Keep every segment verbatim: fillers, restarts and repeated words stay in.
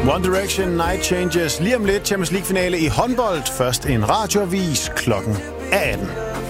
One Direction, Night Changes. Lige om lidt Champions League-finale i håndbold. Først en radioavis klokken atten.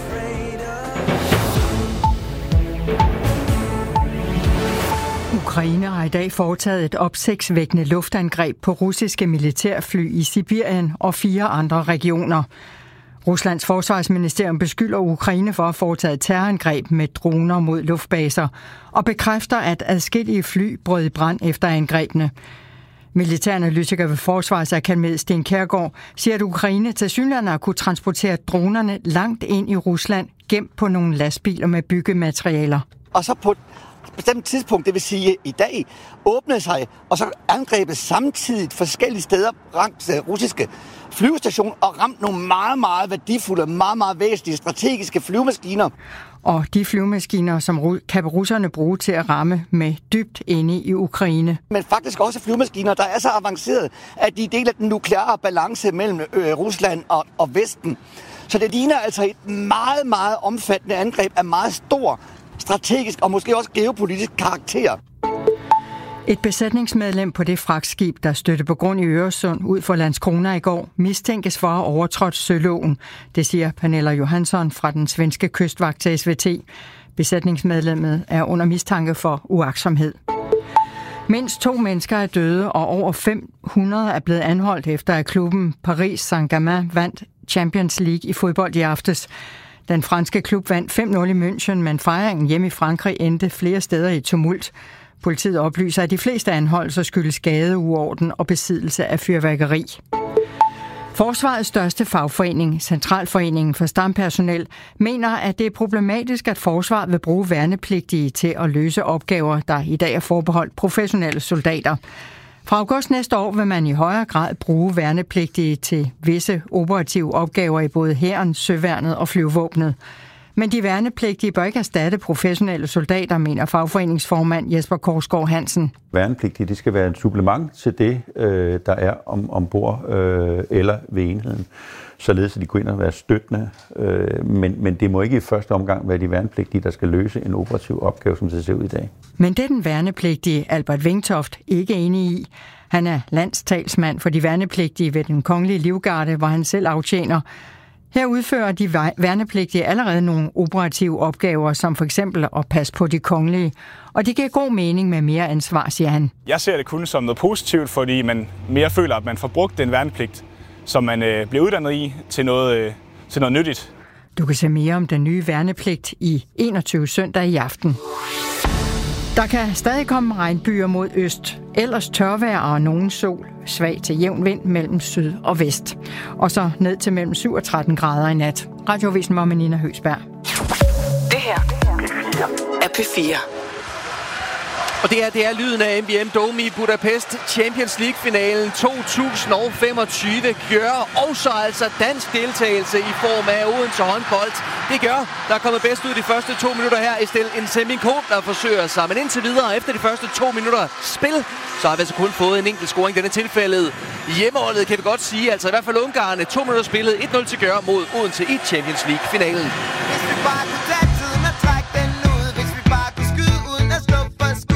Ukraine har i dag foretaget et opsigtsvækkende luftangreb på russiske militærfly i Sibirien og fire andre regioner. Ruslands forsvarsministerium beskylder Ukraine for at foretage terrorangreb med droner mod luftbaser og bekræfter, at adskillige fly brød i brand efter angrebene. Militæranalytiker ved Forsvarsakademiet Sten Kjærgaard siger, at Ukraine tilsyneladende har kunne transportere dronerne langt ind i Rusland, gemt på nogle lastbiler med byggematerialer. Og så på et bestemt tidspunkt, det vil sige i dag, åbnede sig, og så angrebet samtidig forskellige steder ramt russiske flyvestationer og ramt nogle meget, meget værdifulde, meget, meget væsentlige strategiske flyvemaskiner. Og de flyvemaskiner, som kan russerne bruge til at ramme med dybt inde i Ukraine. Men faktisk også flyvemaskiner, der er så avancerede, at de deler den nukleare balance mellem øh, Rusland og, og Vesten. Så det ligner altså et meget, meget omfattende angreb af meget stor strategisk og måske også geopolitisk karakter. Et besætningsmedlem på det fragtskib, der stødte på grund i Øresund ud for Landskrona i går, mistænkes for at have overtrådt søloven. Det siger Pernilla Johansson fra den svenske kystvagt til S V T. Besætningsmedlemmet er under mistanke for uagtsomhed. Mindst to mennesker er døde, og over fem hundrede er blevet anholdt efter, at klubben Paris Saint-Germain vandt Champions League i fodbold i aftes. Den franske klub vandt fem nul i München, men fejringen hjemme i Frankrig endte flere steder i tumult. Politiet oplyser, at de fleste anholdelser skyldes skadeuorden og besiddelse af fyrværkeri. Forsvarets største fagforening, Centralforeningen for Stampersonel, mener, at det er problematisk, at forsvaret vil bruge værnepligtige til at løse opgaver, der i dag er forbeholdt professionelle soldater. Fra august næste år vil man i højere grad bruge værnepligtige til visse operative opgaver i både hæren, søværnet og flyvevåbnet. Men de værnepligtige bør ikke erstatte professionelle soldater, mener fagforeningsformand Jesper Korsgaard Hansen. Værnepligtige, det skal være et supplement til det, øh, der er om, ombord øh, eller ved enheden, således at de går ind og være støttende. Øh, men, men det må ikke i første omgang være de værnepligtige, der skal løse en operativ opgave, som det ser ud i dag. Men det er den værnepligtige Albert Vingtoft ikke enig i. Han er landstalsmand for de værnepligtige ved den kongelige livgarde, hvor han selv aftjener. Her udfører de værnepligtige allerede nogle operative opgaver, som for eksempel at passe på de kongelige. Og det giver god mening med mere ansvar, siger han. Jeg ser det kun som noget positivt, fordi man mere føler, at man får brugt den værnepligt, som man øh, bliver uddannet i, til noget, øh, til noget nyttigt. Du kan se mere om den nye værnepligt i enogtyve søndag i aften. Der kan stadig komme regnbyer mod øst, ellers tørvejr og nogen sol, svag til jævn vind mellem syd og vest. Og så ned til mellem syv og tretten grader i nat. Radioavisen med Nina Høgsberg. Det her er P fire. Og det er, det er lyden af M V M Dome i Budapest. Champions League-finalen to tusind femogtyve gør også altså dansk deltagelse i form af Odense håndbold. Det gør, der er kommet bedst ud de første to minutter her. Estel Nsemiko, der forsøger sig. Men indtil videre, efter de første to minutter spil, så har vi altså kun fået en enkelt scoring. Denne tilfældet hjemmeholdet, kan vi godt sige. Altså i hvert fald Ungarne. To minutter spillet. et nul til gør mod Odense i Champions League-finalen. Hvis vi bare kunne tage tiden og trække den ud. Hvis vi bare kunne skyde uden at stå for skud.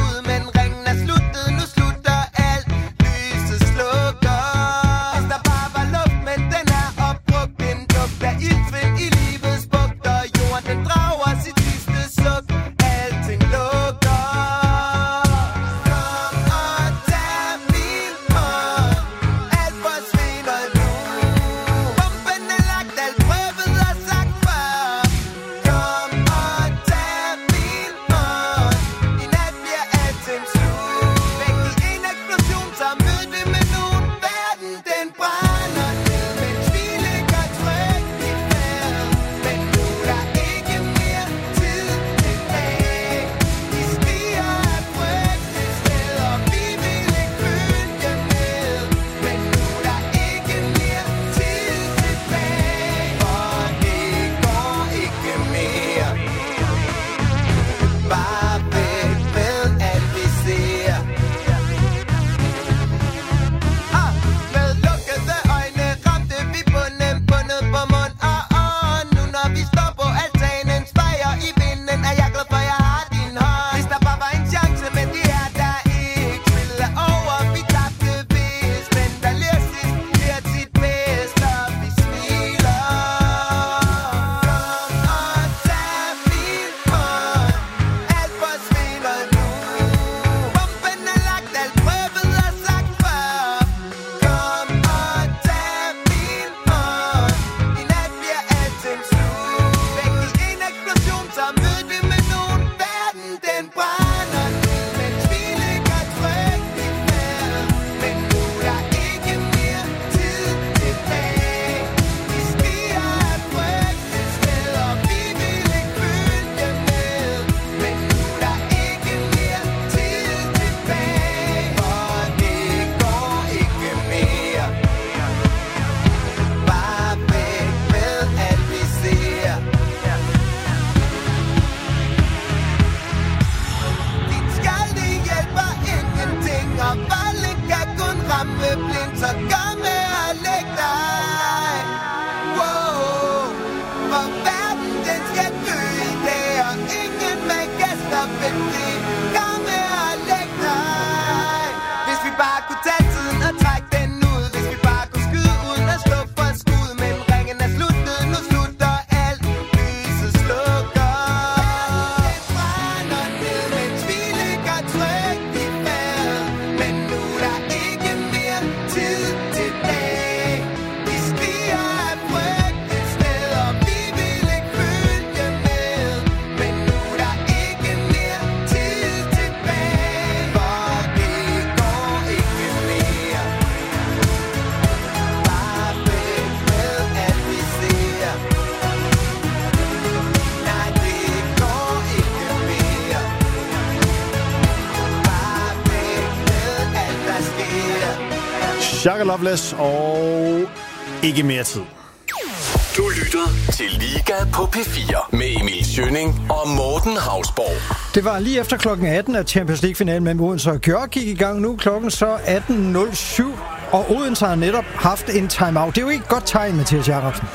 så kom med og læg dig. Wow, for verden den skal dø i dag, og ingen man kan stoppe det. Kom med og læg dig. Hvis vi bare kunne tage tiden og trække den ud, hvis vi bare kunne skyde uden at stå for skud, men ringen er sluttet, nu slutter alt, lyset slukker. Det brænder ned, mens vi ligger trygt i vejret, men nu er der ikke mere tid tilbage. De stiger af frygt et sted, og vi vil ikke følge med, men nu er der ikke mere tid tilbage, for det går ikke mere. Bare væk med alt vi ser. Nej, det går ikke mere. Bare væk med alt der sker. Shaka Loveless og ikke mere tid. Du lytter til Liga på P fire med Emil Schønning og Morten Hausborg. Det var lige efter klokken atten, at Champions League-finalen mellem Odense og Gjør gik i gang. Nu er klokken så atten nul syv, og Odense har netop haft en timeout. Det er jo ikke et godt tegn, Mathias Jacobsen.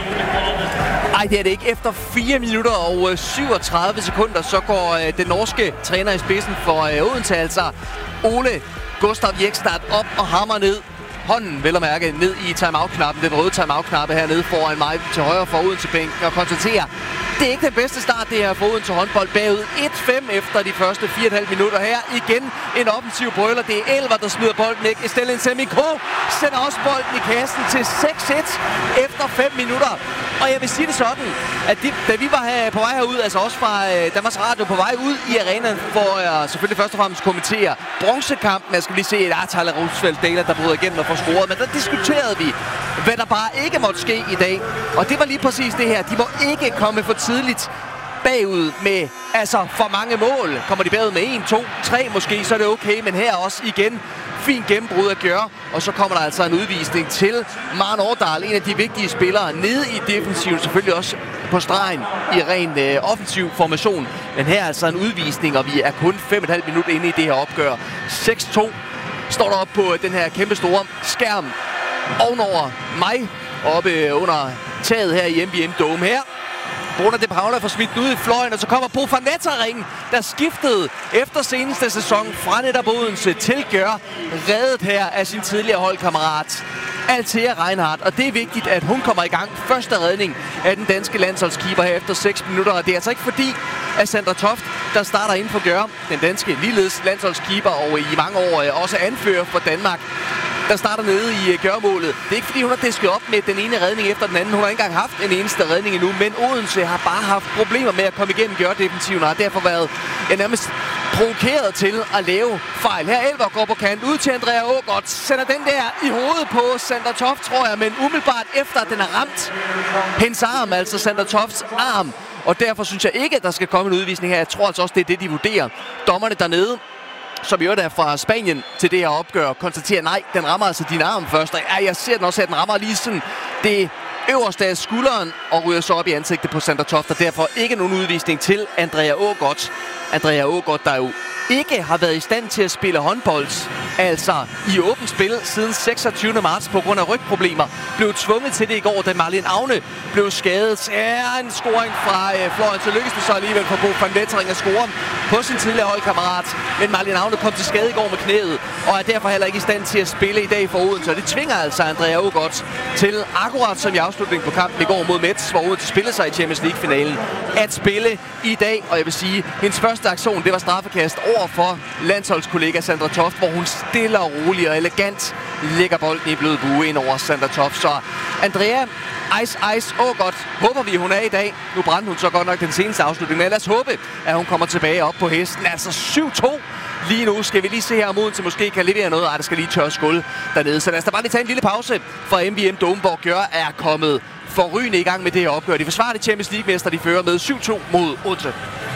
Ej, det er det ikke. Efter fire minutter og syvogtredive sekunder, så går øh, den norske træner i spidsen for øh, Odense, altså Ole Gustav Jekstad, op og hammer ned. Hånden, vel at mærke, ned i timeout-knappen, den røde timeout-knappe hernede foran mig til højre for Odense-bænken, og konstaterer, det er ikke den bedste start, det her for Odense håndbold bagud et fem efter de første fire komma fem minutter her. Igen en offensiv brøler. Det er Elver, der smider bolden væk. Estelin Semiko sender også bolden i kassen til seks et efter fem minutter. Og jeg vil sige det sådan, at de, da vi var her på vej herud, altså også fra øh, Danmarks Radio på vej ud i arenaen, for jeg selvfølgelig først og fremmest kommentere bronzekampen. Jeg skal lige se, at der er Tyler Roosevelt Daler, der bryder igennem og får scoret. Men der diskuterede vi, hvad der bare ikke måtte ske i dag. Og det var lige præcis det her. De må ikke komme for tidligt bagud med altså for mange mål. Kommer de bagud med en, to, tre måske, så er det okay. Men her også igen fint gennembrud at gøre. Og så kommer der altså en udvisning til Maren Årdal, en af de vigtige spillere nede i defensiven. Selvfølgelig også på stregen i ren øh, offensiv formation. Men her er altså en udvisning, og vi er kun fem komma fem minutter inde i det her opgør. seks to står der op på den her kæmpe store skærm ovenover mig, oppe under taget her i M V M Dome her. Bruno de Paula får smidt ud i fløjen, og så kommer Bo van Nettering, der skiftede efter seneste sæson fra netop Odense til Gør, reddet her af sin tidligere holdkammerat Althea Reinhardt. Og det er vigtigt, at hun kommer i gang. Første redning af den danske landsholdskeeper her efter seks minutter. Og det er altså ikke fordi, at Sandra Toft, der starter inden for Gør, den danske ligeledes landsholdskeeper og i mange år også anfører for Danmark, der starter nede i gørmålet. Det er ikke fordi, hun har disket op med den ene redning efter den anden. Hun har ikke engang haft en eneste redning endnu, men Odense har bare haft problemer med at komme igennem Gør-defensiven, og har derfor været ja, nærmest provokeret til at lave fejl. Her Elver går på kant ud til Andrea Aagaard, sender den der i hovedet på Sandra Toft, tror jeg, men umiddelbart efter, at den har ramt hendes arm, altså Sandra Tofts arm. Og derfor synes jeg ikke, at der skal komme en udvisning her. Jeg tror altså også, det er det, de vurderer. Dommerne dernede, som jo er fra Spanien til det her opgør, konstaterer, nej, den rammer altså din arm først. Og ja, jeg ser den også, at den rammer lige sådan det øverste af skulderen og ryger så op i ansigtet på Sandra Toft, og derfor ikke nogen udvisning til Andrea Aagaard. Andrea Aagaard, der jo ikke har været i stand til at spille håndbold, altså i åbent spil siden seksogtyvende marts på grund af rygproblemer, blev tvunget til det i går, da Marlene Aune blev skadet. Ja, en scoring fra øh, Florian, så lykkedes det så alligevel for Bo van Nettering at score på sin tidligere holdkammerat, men Marlene Aune kom til skade i går med knæet, og er derfor heller ikke i stand til at spille i dag for Odense, og det tvinger altså Andrea Aagaard til, akkurat som i afslutningen på kampen i går mod Metz, hvor Odense spillede sig i Champions League-finalen, at spille i dag. Og jeg vil sige, hendes første aktion, det var straffekast over for landsholdskollega Sandra Toft, hvor hun stille og roligt og elegant lægger bolden i blød bue ind over Sandra Toft. Så Andrea Ice Ice Aagaard håber vi, hun er i dag. Nu brændte hun så godt nok den seneste afslutning, men lad os håbe, at hun kommer tilbage op på hesten. Altså syv to lige nu. Skal vi lige se her om Odense måske kan levere noget. Ej, der skal lige tørre skuld dernede. Så lad os da bare lige tage en lille pause fra M V M Dome, hvor Gør er kommet forrygende i gang med det her opgør. De forsvarer det Champions League-mester, de fører med syv to mod Odense.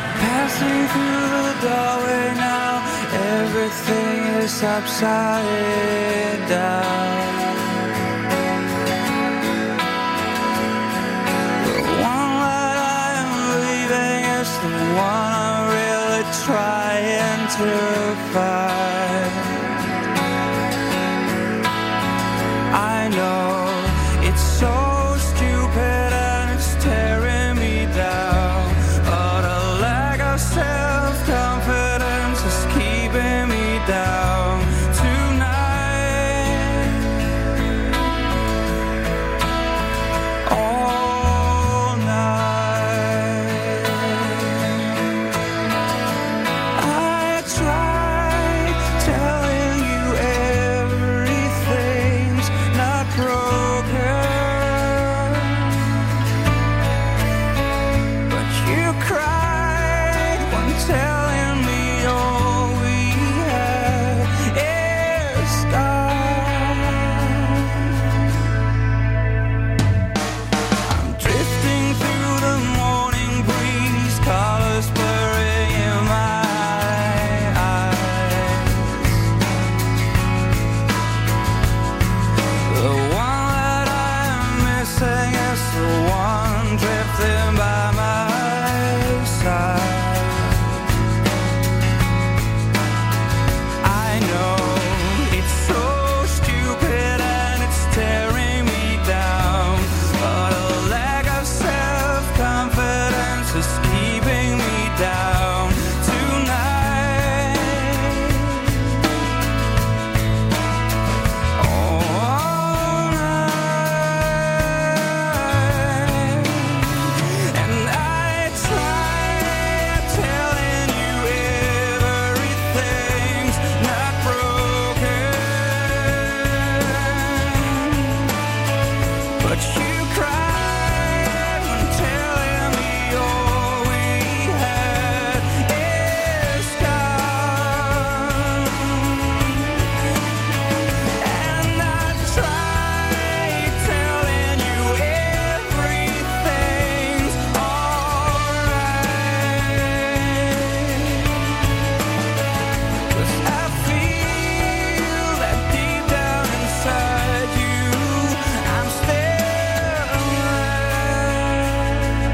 Passing through the doorway now, everything is upside down. The one that I am leaving is the one I'm really trying to find. is keeping me down tonight. All night. I tried telling you everything's not broken, but you cried when telling me all we had is gone. I'm drifting through the morning breeze, colors blurring in my eyes. The one that I'm missing is the one drifting by my side. I know it's so stupid and it's tearing me down, but a lack of self-confidence is keeping me down tonight. All night. And I tried telling you everything's not broken, but you cried when telling me all we had is gone. And I tried telling you everything's alright, 'cause I feel that deep down inside you I'm still alive.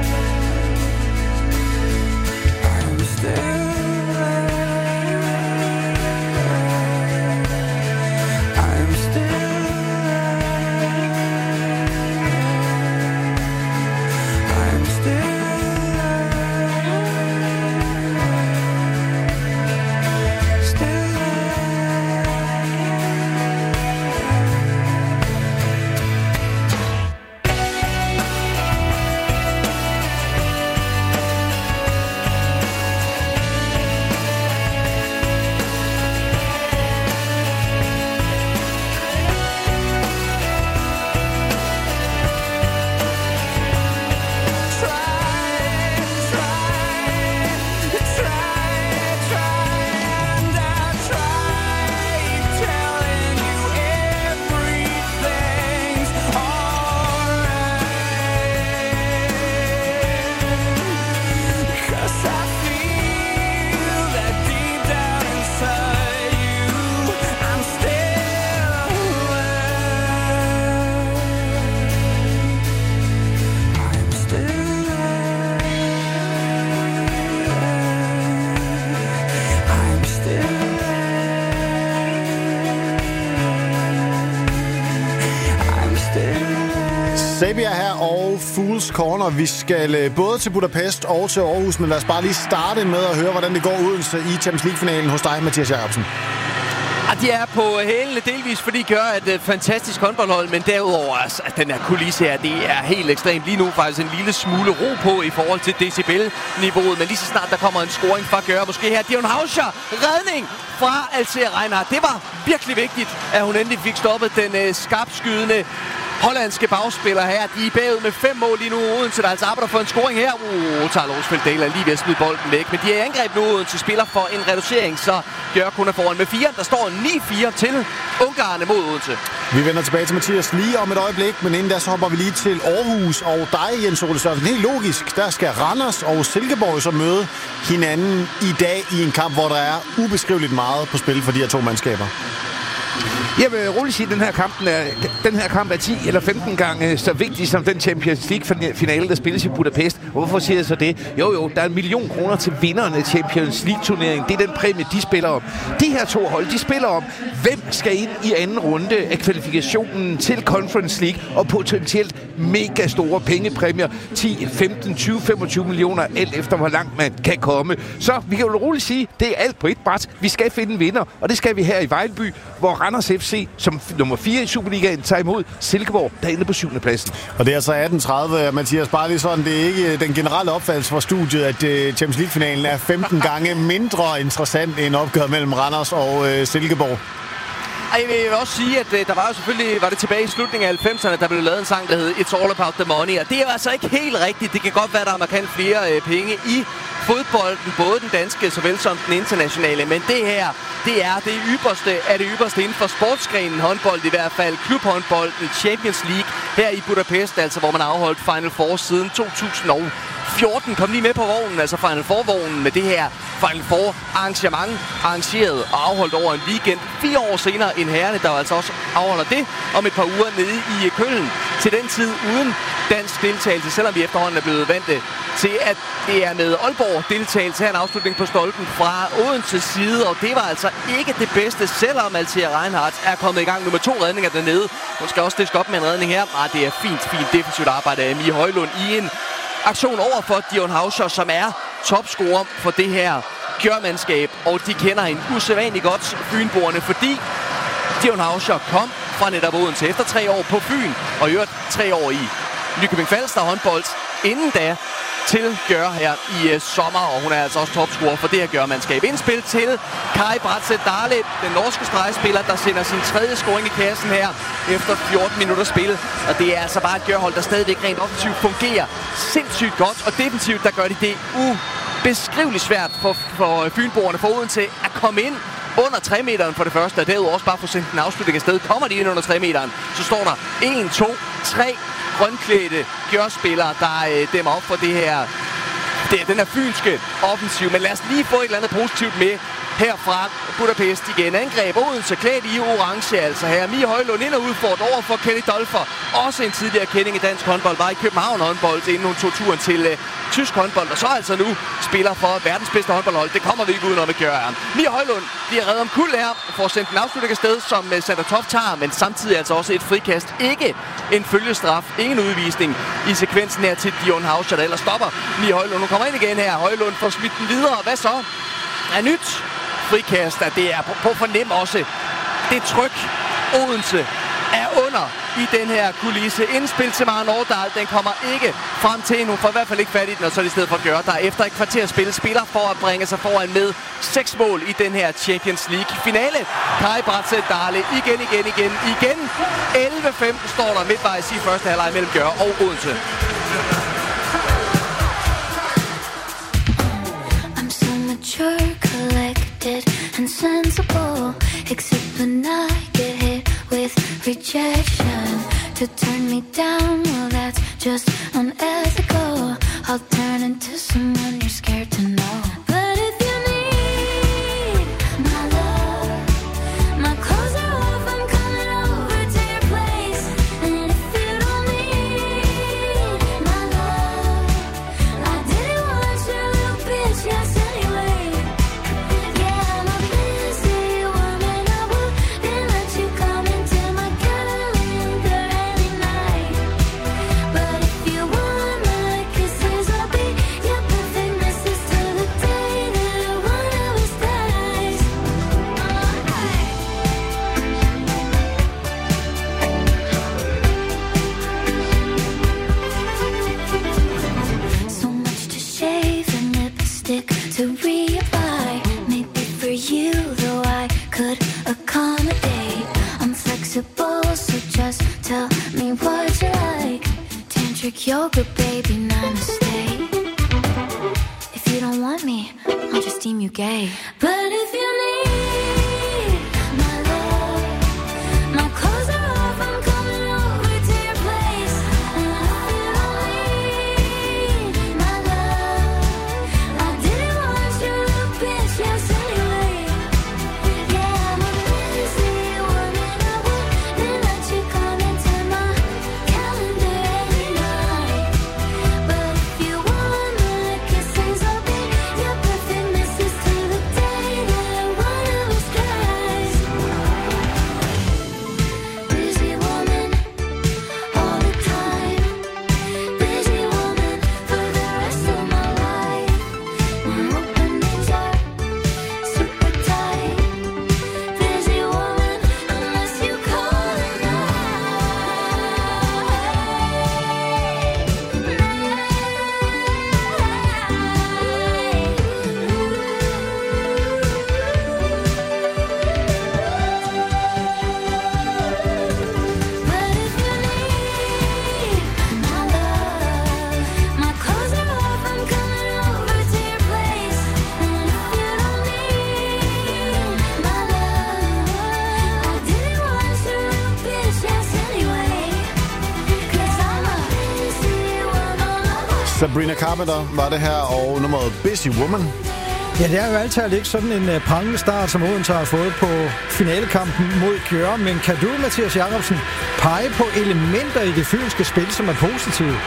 I'm still alive. I'm still alive. I'm still alive. Still Sabia her og Fools Corner. Vi skal både til Budapest og til Aarhus, men lad os bare lige starte med at høre, hvordan det går Odense i Champions League-finalen hos dig, Mathias Jacobsen. Og de er på hælene delvis, fordi de gør et fantastisk håndboldhold, men derudover, altså, at den her kulisse her, det er helt ekstremt. Lige nu faktisk en lille smule ro på i forhold til decibel-niveauet, men lige så snart der kommer en scoring fra Gør, måske her Dion Hauscher, redning fra Alzira Reinhardt. Det var virkelig vigtigt, at hun endelig fik stoppet den øh, skarpskydende hollandske bagspillere her. De er bagud med fem mål lige nu. Odense, der altså arbejder for en scoring her. Uh, tager Losfeldt Dale lige ved at smide bolden væk. Men de er i angreb nu. Odense spiller for en reducering, så Gør kun er foran med fire. Der står ni fire til Ungarerne mod Odense. Vi vender tilbage til Mathias lige om et øjeblik, men inden da så hopper vi lige til Aarhus og dig, Jens Ole Sørensen. Helt logisk, der skal Randers og Silkeborg så møde hinanden i dag i en kamp, hvor der er ubeskriveligt meget på spil for de her to mandskaber. Jeg vil roligt sige, at den her kamp er, den her kamp er ti eller femten gange så vigtig som den Champions League-finale, der spilles i Budapest. Hvorfor siger jeg så det? Jo, jo, der er en million kroner til vinderne af Champions League-turneringen. Det er den præmie, de spiller om. De her to hold, de spiller om, hvem skal ind i anden runde af kvalifikationen til Conference League, og potentielt mega store pengepræmier. ti, femten, tyve, femogtyve millioner, alt efter hvor langt man kan komme. Så vi kan jo roligt sige, det er alt på et bræt. Vi skal finde en vinder, og det skal vi her i Vejlby, hvor Randers F C som nummer fire i Superligaen tager imod Silkeborg, der er inde på syvende pladsen. Og det er altså atten tredive, Mathias, bare lige sådan, det er ikke den generelle opfattelse fra studiet, at Champions League-finalen er femten gange mindre interessant end opgøret mellem Randers og øh, Silkeborg. Ej, jeg vil også sige, at øh, der var jo selvfølgelig, var det tilbage i slutningen af halvfemserne, der blev lavet en sang, der hed It's All About the Money, og det er jo altså ikke helt rigtigt. Det kan godt være, der er markant flere øh, penge i fodbolden, både den danske såvel som den internationale, men det her, det er det ypperste af det ypperste inden for sportsgrenen, håndbold i hvert fald, klubhåndbolden, Champions League her i Budapest, altså hvor man har afholdt Final Four siden to tusind og fjorten. Kom lige med på vognen, altså Final Four-vognen med det her Final Four arrangement, arrangeret og afholdt over en weekend. Fire år senere end herrene, der altså også afholder det om et par uger nede i Køln. Til den tid uden dansk deltagelse, selvom vi efterhånden er blevet vante til, at det er med Aalborg deltagelse her en afslutning på stolpen fra Odenses side, og det var altså ikke det bedste, selvom Althea Reinhardt er kommet i gang nu med to redninger dernede. Hun skal også diske op med en redning her. Ah, det er fint, fint defensivt arbejde af Mie Højlund i en aktion over for Dion Hauscher, som er topscorer for det her gjørmandskab, og de kender en usædvanlig godt fynboerne, fordi Dion Hauscher kom fra netop Odense efter tre år på Fyn, og i øvrigt tre år i Nykøbing Falster håndbold, inden da til Gør her i uh, sommer, og hun er altså også topscorer for det her Gør-mandskab. Indspil til Kai Bratseth-Dale, den norske stregspiller, der sender sin tredje scoring i kassen her efter fjorten minutter spil. Og det er altså bare et Gør-hold, der stadigvæk rent offensivt fungerer sindssygt godt, og defensivt, der gør de det ubeskriveligt svært for, for fynboerne for Odense at komme ind under tre meteren for det første, og derudover også bare få sendt en afslutning afsted. Kommer de ind under tre meteren, så står der en, to, tre grønklædte Gør-spillere, der øh, dæmmer op for det her, det, den her fynske offensiv. Men lad os lige få et eller andet positivt med herfra Budapest igen. Angreb Odense klædt i orange, altså her. Mie Højlund ind og udfordret over for Kelly Dolfer. Også en tidligere kending i dansk håndbold, var i København håndbold, inden hun tog turen til øh, tysk håndbold, og så altså nu spiller for verdens bedste håndboldhold. Det kommer vi ikke udenom at gøre. Mie Højlund bliver reddet om kul her, får sendt en afslutning afsted, som uh, Sander Toft tager, men samtidig altså også et frikast. Ikke en følgestraf, ingen udvisning i sekvensen her til Dion Hauscher, der ellers stopper Mie Højlund. Nu kommer ind igen her. Højlund får smidt den videre. Hvad så? Er nyt frikast, at det er på, på fornem også. Det tryk Odense er under i den her kulisse. Indspil til Maren Nordahl, den kommer ikke frem til endnu, for i hvert fald ikke fat i den, og så er det i stedet for at gøre, der efter et kvarter spil spiller for at bringe sig foran med seks mål i den her Champions League finale. Kai Bratseth-Dale igen, igen, igen, igen. elleve fem står der midtvejs i første halvleg mellem Gør og Odense. I'm so mature, collected and sensible, except when I get hit with rejection. To turn me down, well that's just unethical. I'll turn into someone you're scared to know. But if you need my love, my clothes are off, I'm coming over to your place. And if you don't need my love, I didn't want you, little bitch, yes anyway. Yeah, I'm a busy woman, I wouldn't let you come into my calendar any night. But if you want my kisses, I'll be your perfect missus till the day that one of us dies. So much to shave and lipstick to reapply. Maybe for you, though I could accommodate. I'm flexible, so just tell me what you like. Tantric yoga, baby, namaste. If you don't want me, I'll just deem you gay. But if you need my love, my clothes are off, I'm coming over to your place. And if you don't need my love, I didn't want you, little bitch, yes anyway. Yeah, I'm a busy woman, I wouldn't let you come into my calendar any night. But if you want Sabrina Carpenter var det her, og nummeret Busy Woman. Ja, det er jo altid ikke sådan en uh, prangende start, som Odense har fået på finalekampen mod Gjøre. Men kan du, Mathias Jacobsen, pege på elementer i det fynske spil, som er positive?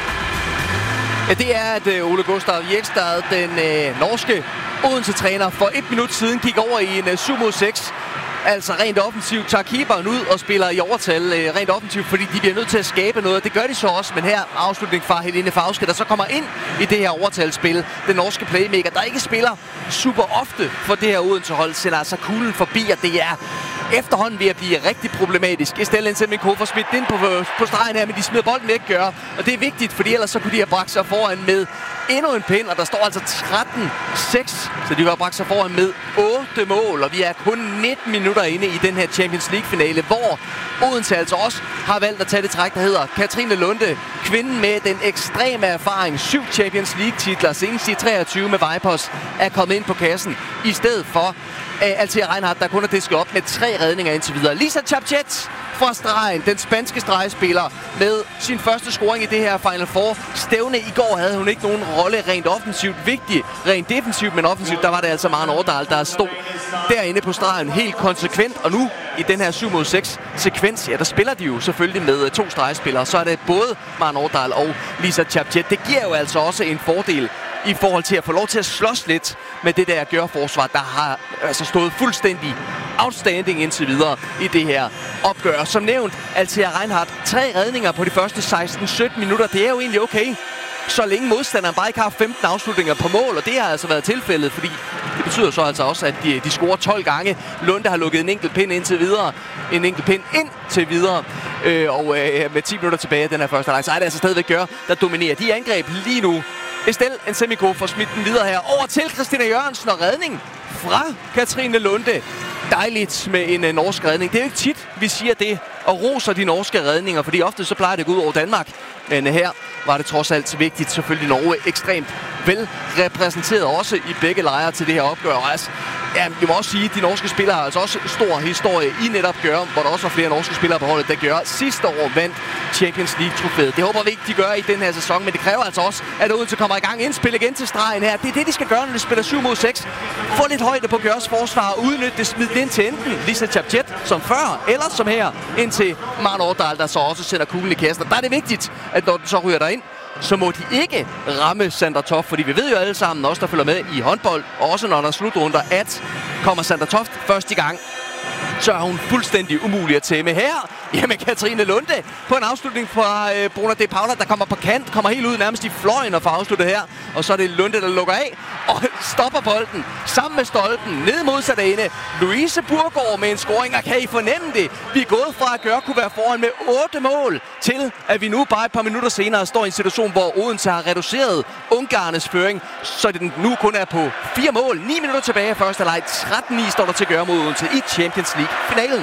Ja, det er, at uh, Ole Gustav Jekstad, den uh, norske Odense-træner, for et minut siden gik over i en uh, syv mod seks. Altså rent offensivt tager keeperen ud og spiller i overtal øh, rent offensivt, fordi de bliver nødt til at skabe noget. Det gør de så også, men her afslutning fra Helene Fauske, der så kommer ind i det her overtalsspil. Den norske playmaker, der ikke spiller super ofte for det her Odense-hold, sender altså kuglen forbi, og det er efterhånden ved at blive rigtig problematisk. Estelle Nsemiko får smidt ind på, på stregen her, men de smider bolden væk, gør. Og det er vigtigt, fordi ellers så kunne de have bragt sig foran med endnu en pind, og der står altså tretten seks, så de har bragt sig foran med otte mål, og vi er kun nitten minutter inde i den her Champions League-finale, hvor Odense altså også har valgt at tage det træk, der hedder Katrine Lunde, kvinden med den ekstreme erfaring, syv Champions League-titler, senest i treogtyve med Vipers, er kommet ind på kassen, i stedet for Althea Reinhardt, der kun har disket op med tre redninger indtil videre. Lisa Chapchet fra stregen, den spanske stregspiller, med sin første scoring i det her Final Four. Stævne i går havde hun ikke nogen rolle rent offensivt. Vigtig rent defensivt, men offensivt, der var det altså Maren Årdal, der stod derinde på stregen helt konsekvent. Og nu i den her syv mod seks sekvens, ja, der spiller de jo selvfølgelig med to stregspillere. Så er det både Maren Årdal og Lisa Chapchet. Det giver jo altså også en fordel i forhold til at få lov til at slås lidt med det der Gjør-forsvar, der har altså stået fuldstændig outstanding indtil videre i det her opgør. Som nævnt, Althea Reinhardt, tre redninger på de første seksten sytten minutter. Det er jo egentlig okay, så længe modstanderen bare ikke har femten afslutninger på mål, og det har altså været tilfældet, fordi det betyder så altså også, at de, de scorer tolv gange. Lunde har lukket en enkelt pind indtil videre. En enkelt pind ind til videre. Øh, og øh, med ti minutter tilbage i den her første leg, så er det altså stadigvæk Gør, der dominerer. De angreb lige nu. Estelle Nsemiko får smidt den videre her over til Christina Jørgensen, og redning fra Katrine Lunde. Dejligt med en uh, norsk redning. Det er jo ikke tit, vi siger det og roser de norske redninger, fordi ofte så plejer det at gå ud over Danmark. Men uh, her var det trods alt vigtigt. Selvfølgelig Norge ekstremt vel repræsenteret også i begge lejre til det her opgør. Og altså, ja, vi må også sige, at de norske spillere har altså også stor historie i netop Gør, hvor der også var flere norske spillere på holdet, der Gør sidste år vandt Champions League-trofæet. Det håber vi ikke, de gør i den her sæson, men det kræver altså også, at Odense kommer i gang. Indspil igen til stregen her. Det er det, de skal gøre, når de spiller syv mod seks. Få lidt højde på Gørs forsvar og udnytte det, smid det ind til enten Lisa Chapchet som før, eller som her, ind til Maren Årdal, der så også sender kuglen i kassen. Der er det vigtigt, at når den så ryger derind, så må de ikke ramme Sandra Toft, fordi vi ved jo alle sammen, også der følger med i håndbold, og også når der er slutrunder, at kommer Sandra Toft først i gang, så er hun fuldstændig umulig at tæmme her. Jamen, Katrine Lunde på en afslutning fra øh, Bruna de Paula, der kommer på kant, kommer helt ud nærmest i fløjen og får afsluttet her. Og så er det Lunde, der lukker af og stopper bolden sammen med stolpen ned modsat ende. Louise Burgaard med en scoring, og kan I fornemme det? Vi er gået fra at Gør kunne være foran med otte mål, til at vi nu bare et par minutter senere står i en situation, hvor Odense har reduceret Ungarnes føring, så det nu kun er på fire mål. ni minutter tilbage af første leg. tretten ni står der til Gør mod Odense i Champions League-finalen.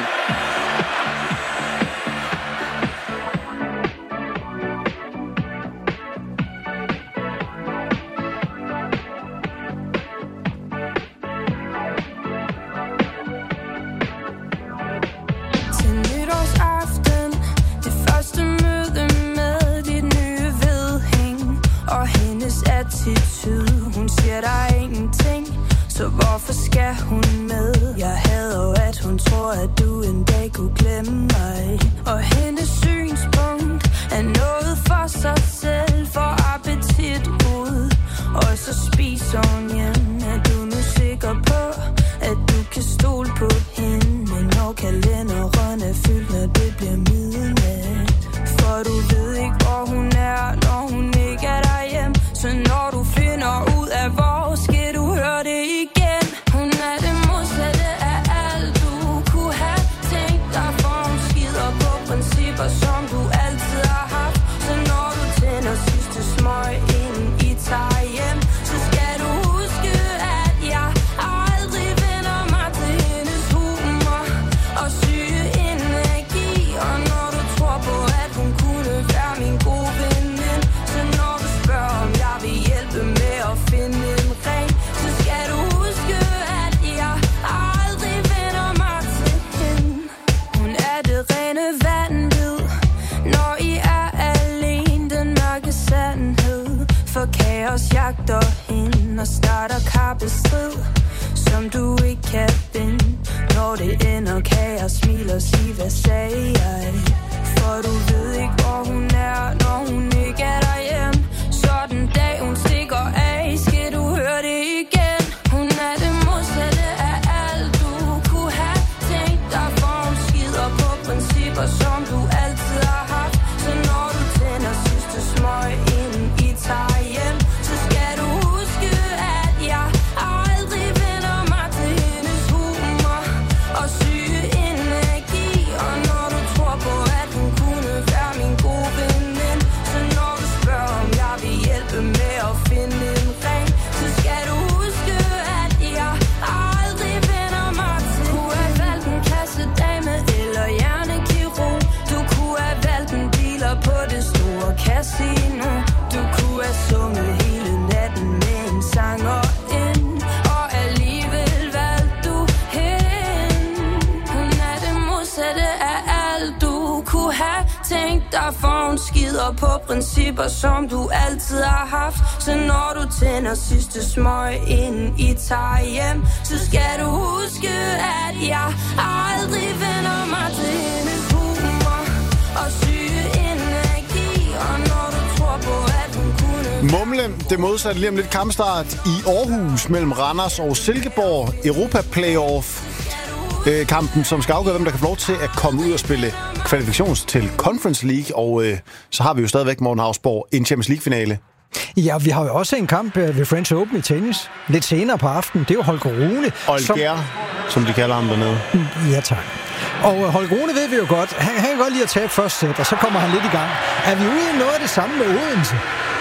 Hun siger, der er ingenting, så hvorfor skal hun med? Jeg hader jo, at hun tror, at du en dag kunne glemme mig. Og hendes synspunkt er noget for sig selv, for appetit ud. Og så spiser hun hjem. Er du nu sikker på, at du kan stole på hende? Men når kalenderen er fyldt, når det bliver midnat. For du ved ikke, hvor hun er, når hun ikke er derhjemme. Så når du finder ud af, hvor skal du høre det igen. Hun er det modsatte af alt, og starter kappestrid, som du ikke kan vinde. Når det ender, kan jeg smile og sige, hvad sagde jeg? For du ved ikke, hvor hun er, når hun ikke er derhjemme. Så den dag hun stikker af, skal du høre det igen. Hun er det modsatte af alt, du kunne have tænkt dig. For hun skider på principper, som du altid har haft. Så når du tænder sidste smøg, inden I tager hjem, så skal du huske, at jeg aldrig vender mig til hendes humor og syge energi. Og når du tror på, at hun kunne være min gode veninde, så når du spørger, om jeg vil hjælpe med at finde en ring, så skal du huske, at jeg aldrig vender mig til. Du kunne have valgt en kassedame eller hjernekirurg. Du kunne have valgt en dealer på det store casino. Du kunne have sunget hele natten med en sanger ind, og alligevel valgte du hende. Hun er det modsatte af alt, du kunne have tænkt dig. For hun skider på principper, som du altid har haft. Så når du tænder sidste smøg, inden I tager hjem, så skal du huske, at jeg aldrig vender mig til hendes humor og syge energi. Og når du tror på, at hun kunne... Mumle, det modsatte lige om lidt kampstart i Aarhus mellem Randers og Silkeborg. Europa Playoff. Øh, kampen, som skal afgøre, hvem der kan få lov til at komme ud og spille kvalifikations til Conference League. Og øh, så har vi jo stadigvæk, Morten Hausborg, en Champions League-finale. Ja, vi har jo også en kamp ved French Open i tennis. Lidt senere på aftenen. Det er jo Holger Rune. Olger, som... som de kalder ham dernede. Ja, tak. Og Holger Rune ved vi jo godt. Han, han kan godt lide at tabe første sæt, og så kommer han lidt i gang. Er vi ude i noget af det samme med Odense?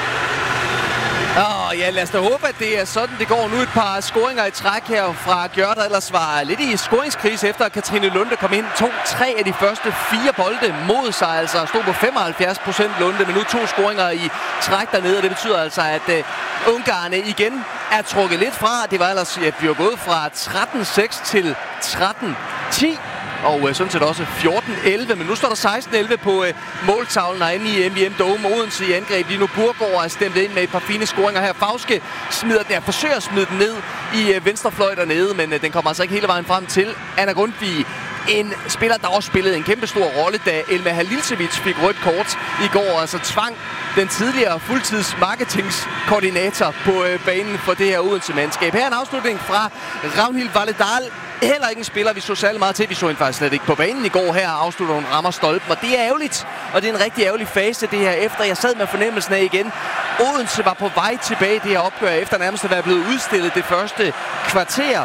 Åh, ja, lad os da håbe, at det er sådan, det går nu. Et par scoringer i træk her fra Gjør, der ellers var lidt i scoringskrise, efter at Katrine Lunde kom ind. To tre af de første fire bolde mod sig, altså stod på femoghalvfjerds procent Lunde, men nu to scoringer i træk dernede, og det betyder altså, at uh, ungarerne igen er trukket lidt fra. Det var ellers, at vi var gået fra tretten seks til tretten ti. Og øh, sådan set også fjorten elleve, men nu står der seksten elleve på øh, måltavlen herinde i M V M Dome. Odense i angreb lige nu. Burgård er stemt ind med et par fine scoringer her. Fauske smider den her, forsøger at smide den ned i øh, venstrefløj dernede, men øh, den kommer altså ikke hele vejen frem til Anna Grundtvig. En spiller, der også spillede en kæmpe stor rolle, da Elma Halilcevic fik rødt kort i går. Altså tvang den tidligere fuldtids marketingskoordinator på øh, banen for det her Odense-mandskab. Her er en afslutning fra Ragnhild Valledal. Heller ikke en spiller, vi så særlig meget til. Vi så hende faktisk slet ikke på banen i går. Her afslutter hun, rammer stolpen, og det er ærgerligt. Og det er en rigtig ærgerlig fase, det her, efter jeg sad med fornemmelsen af igen. Odense var på vej tilbage det her opgør, efter nærmest at være blevet udstillet det første kvarter.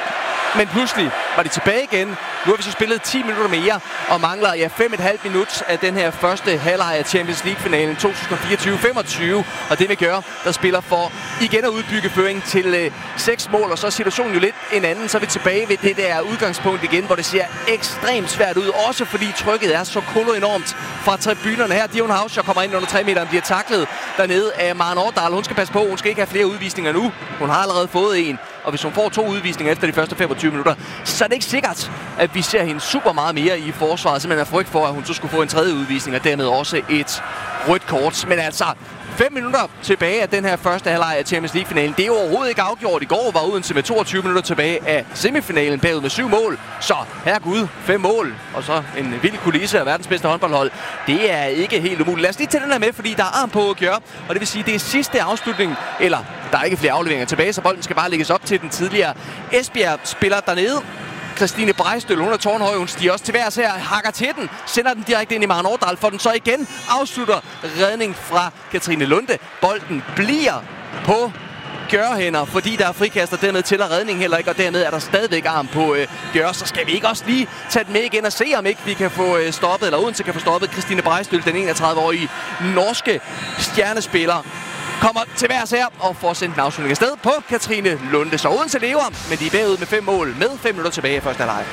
Men pludselig var de tilbage igen. Nu har vi så spillet ti minutter mere og mangler ja fem komma fem minut af den her første halvleg af Champions League-finalen to tusind fireogtyve femogtyve. Og det vil gøre, der spiller for igen at udbygge føring til øh, seks mål. Og så er situationen jo lidt en anden. Så er vi tilbage ved det der udgangspunkt igen, hvor det ser ekstremt svært ud. Også fordi trykket er så kolo enormt fra tribunerne her. Dion Hauscher kommer ind under tre meter og bliver taklet dernede af Maren Årdal. Hun skal passe på, hun skal ikke have flere udvisninger nu. Hun har allerede fået en. Og hvis hun får to udvisninger efter de første femogtyve minutter, så er det ikke sikkert, at vi ser hende super meget mere i forsvaret. Simpelthen er frygt for, at hun så skulle få en tredje udvisning, og dermed også et rødt kort. Men altså, fem minutter tilbage af den her første halvleg af Champions League-finalen. Det er jo overhovedet ikke afgjort. I går var Odense med toogtyve minutter tilbage af semifinalen, bagud med syv mål. Så herregud, fem mål, og så en vild kulisse af verdens bedste håndboldhold. Det er ikke helt umuligt. Lad os lige tage den her med, fordi der er arm på at gøre, og det vil sige, det er sidste afslutning, eller der er ikke flere afleveringer tilbage, så bolden skal bare lægges op til den tidligere Esbjerg spiller dernede. Christine Brejstøl, hun er tårnhøj, hun stiger også til værs her, hakker til den, sender den direkte ind i Maren Årdal, får den så igen, afslutter redning fra Katrine Lunde. Bolden bliver på Gørhænder, fordi der er frikast, og dermed tæller redningen heller ikke, og dermed er der stadigvæk arm på øh, Gør. Så skal vi ikke også lige tage den med igen og se, om ikke vi kan få øh, stoppet, eller Odense kan få stoppet Christine Brejstøl, den enogtredive-årige norske stjernespiller. Kommer til værs her og får sendt en afslutning afsted på Katrine Lunde. Så Odense lever, men de er bagud med fem mål med fem minutter tilbage i første halvleg.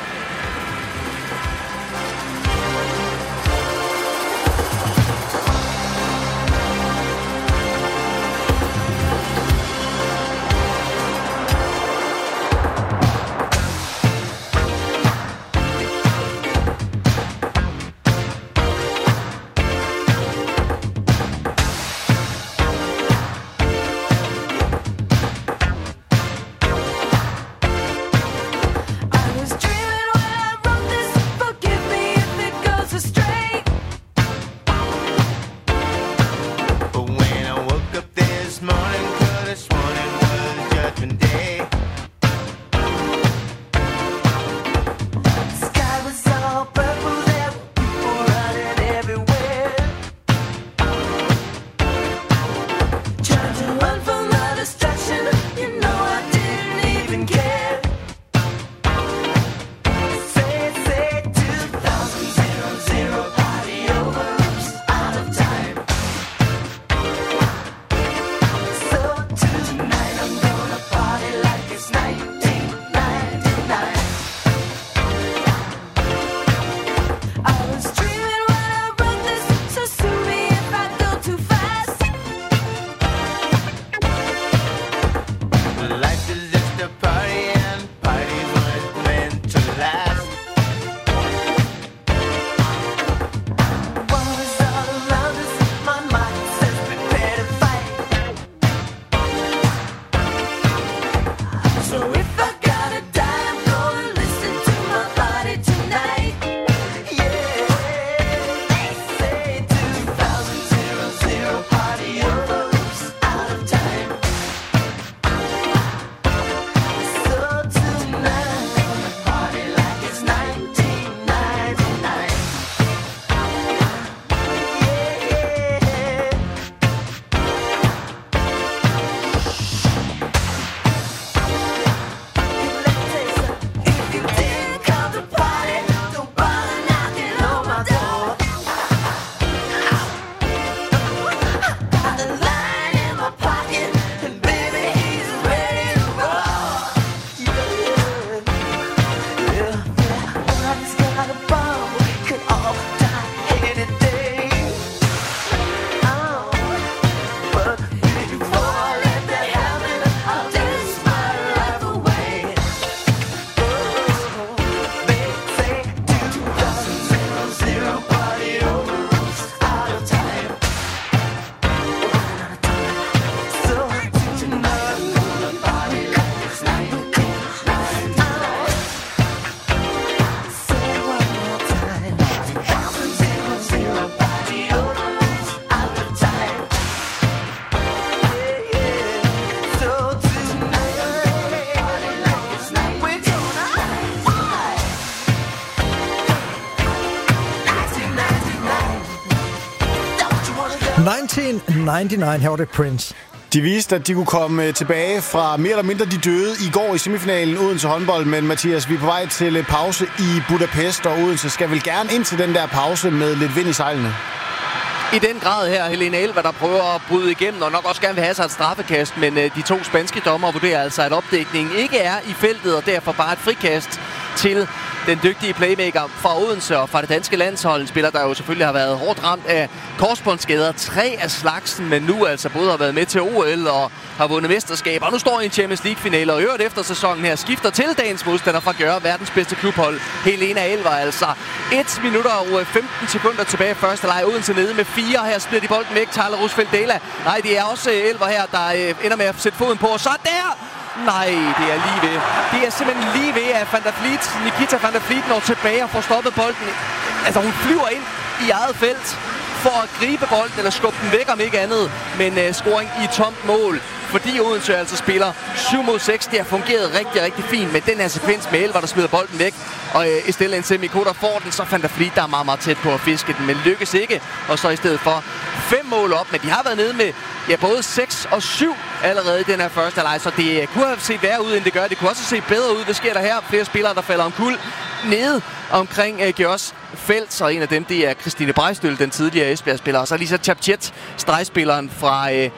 nioghalvfems. Her var det Prince. De viste, at de kunne komme tilbage fra mere eller mindre de døde i går i semifinalen Odense håndbold. Men Mathias, vi er på vej til pause i Budapest, og Odense skal vel gerne ind til den der pause med lidt vind i sejlene. I den grad her, Helene Elver, der prøver at bryde igennem, og nok også gerne vil have sig et straffekast, men øh, de to spanske dommer vurderer altså, at opdækningen ikke er i feltet, og derfor bare et frikast til den dygtige playmaker fra Odense og fra det danske landshold. En spiller, der jo selvfølgelig har været hårdt ramt af korsbåndsskader. Tre af slagsen, men nu altså både har været med til O L og har vundet mesterskab. Og nu står i en Champions League-finale, og øvrigt efter sæsonen her skifter til dagens modstander fra Gør, verdens bedste klubhold, Helena Elver. Altså et minutter og femten sekunder tilbage i første leg. Odense nede med fire. Her splitter de bolden væk. Tyler Roosevelt Dela. Nej, det er også Elver her, der øh, ender med at sætte foden på. Og så der! Nej, det er lige ved. Det er simpelthen lige ved, at Van der Vliet, Nikita Van der Vliet når tilbage og får stoppet bolden. Altså, hun flyver ind i eget felt for at gribe bolden, eller skubbe den væk om ikke andet. Men uh, scoring i tomt mål, fordi Odense altså spiller syv mod seks. Det har fungeret rigtig, rigtig fint med den her sekvens med Elver, der smider bolden væk. Og uh, i stedet en Semiko, der får den, så Van der Vliet, der er meget, meget tæt på at fiske den, men lykkes ikke. Og så i stedet for fem mål op, men de har været nede med ja, både seks og syv allerede i den her første leg, så det kunne have set værre ud, end det gør. Det kunne også se bedre ud. Hvad sker der her? Flere spillere, der falder omkuld nede omkring uh, Gjørs felt, så en af dem, det er Christine Brejstøl, den tidligere Esbjerg-spiller, og så Lisa Chapchet, stregspilleren fra uh,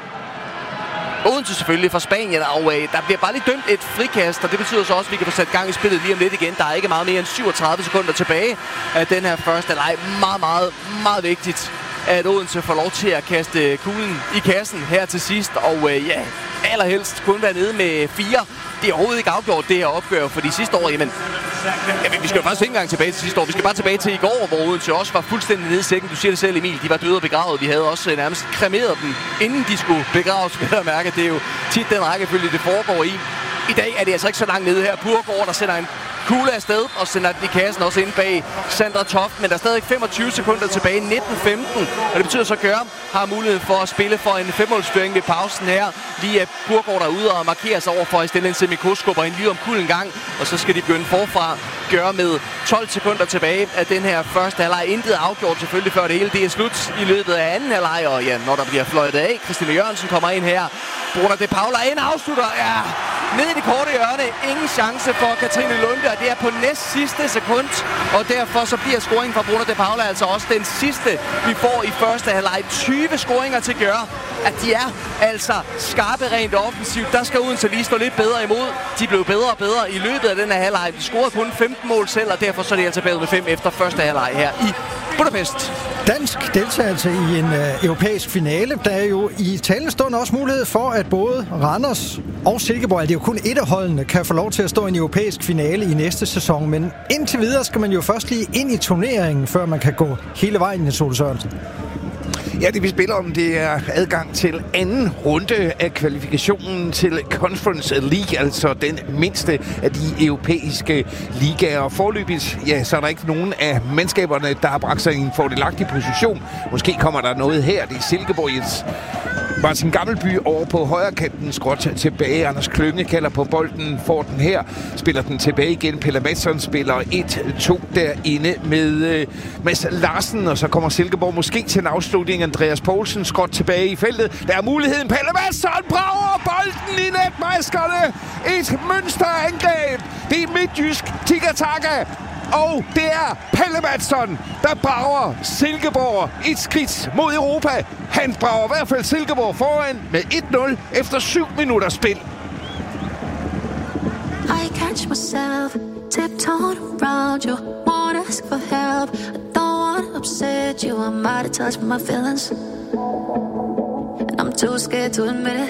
Odense selvfølgelig, fra Spanien, og uh, der bliver bare lige dømt et frikast, og det betyder så også, at vi kan få sat gang i spillet lige om lidt igen. Der er ikke meget mere end syvogtredive sekunder tilbage af den her første leg. Meget, meget, meget vigtigt, at Odense får lov til at kaste kuglen i kassen her til sidst, og uh, ja, allerhelst kun være nede med fire. Det er overhovedet ikke afgjort, det her opgør, fordi sidste år, jamen, jamen vi skal jo faktisk ikke engang tilbage til sidste år. Vi skal bare tilbage til i går, hvor Odense også var fuldstændig nede i sækken. Du siger det selv, Emil, de var døde og begravet. Vi havde også nærmest kremeret dem, inden de skulle begraves, vil jeg mærke. Det er jo tit den rækkefølge, det foregår i. I dag er det altså ikke så langt nede her. Purgård, der sender en kugle afsted og sender den i kassen også ind bag Sandra Toft, men der er stadig femogtyve sekunder tilbage, nitten femten, og det betyder så, at Gør har mulighed for at spille for en femmålsføring ved pausen her. Lige at Purgård er ude og markerer sig over for i stedet en Semiko, skubber ind lige om kulden en gang, og så skal de begynde forfra. Gør med tolv sekunder tilbage af den her første halvleg. Intet afgjort selvfølgelig, før det hele det er slut i løbet af anden halvleg, og ja, når der bliver fløjtet af, Christine Jørgensen kommer ind her. Bruna de Paula ind afslutter, ja, ned i det korte hjørne. Ingen chance for Katrine Lunde, og det er på næst sidste sekund, og derfor så bliver scoringen fra Bruna de Paula altså også den sidste, vi får i første halvleg. tyve scoringer til Gør, at de er altså skarpe rent offensivt. Der skal Odense lige stå lidt bedre imod. De blev bedre og bedre i løbet af den her halvleg. De scorede kun femten mål selv, og derfor så er de altså bagud med fem efter første halvleg her i Budapest. Dansk deltagelse i en øh, europæisk finale. Der er jo i talende stund også mulighed for, at både Randers og Silkeborg, det er jo kun et af holdene, kan få lov til at stå i en europæisk finale i næste sæson. Men indtil videre skal man jo først lige ind i turneringen, før man kan gå hele vejen i Sol Sørensen. Ja, det vi spiller om, det er adgang til anden runde af kvalifikationen til Conference League, altså den mindste af de europæiske ligaer. Forløbigt, ja, så er der ikke nogen af mandskaberne, der har bragt sig i en fordelagtig position. Måske kommer der noget her. Det er Silkeborgs Martin Gammelby over på højre kanten, skråt tilbage. Anders Klynge kalder på bolden, får den her, spiller den tilbage igen. Pelle Madsen spiller et to derinde med øh, Mads Larsen, og så kommer Silkeborg måske til en afslutning. Andreas Poulsen skråt tilbage i feltet. Der er muligheden. Pelle Madsen brager bolden i netmaskerne. Et mønsterangreb. Det er midtjysk tiki-taka. Og det er Pelle Madsen, der brager Silkeborg et skridt mod Europa. Han brager i hvert fald Silkeborg foran med et nul efter syv minutter spil. I catch myself tiptoeing around you, won't ask for help. I don't want to upset you, I'm out of touch with my feelings, and I'm too scared to admit it.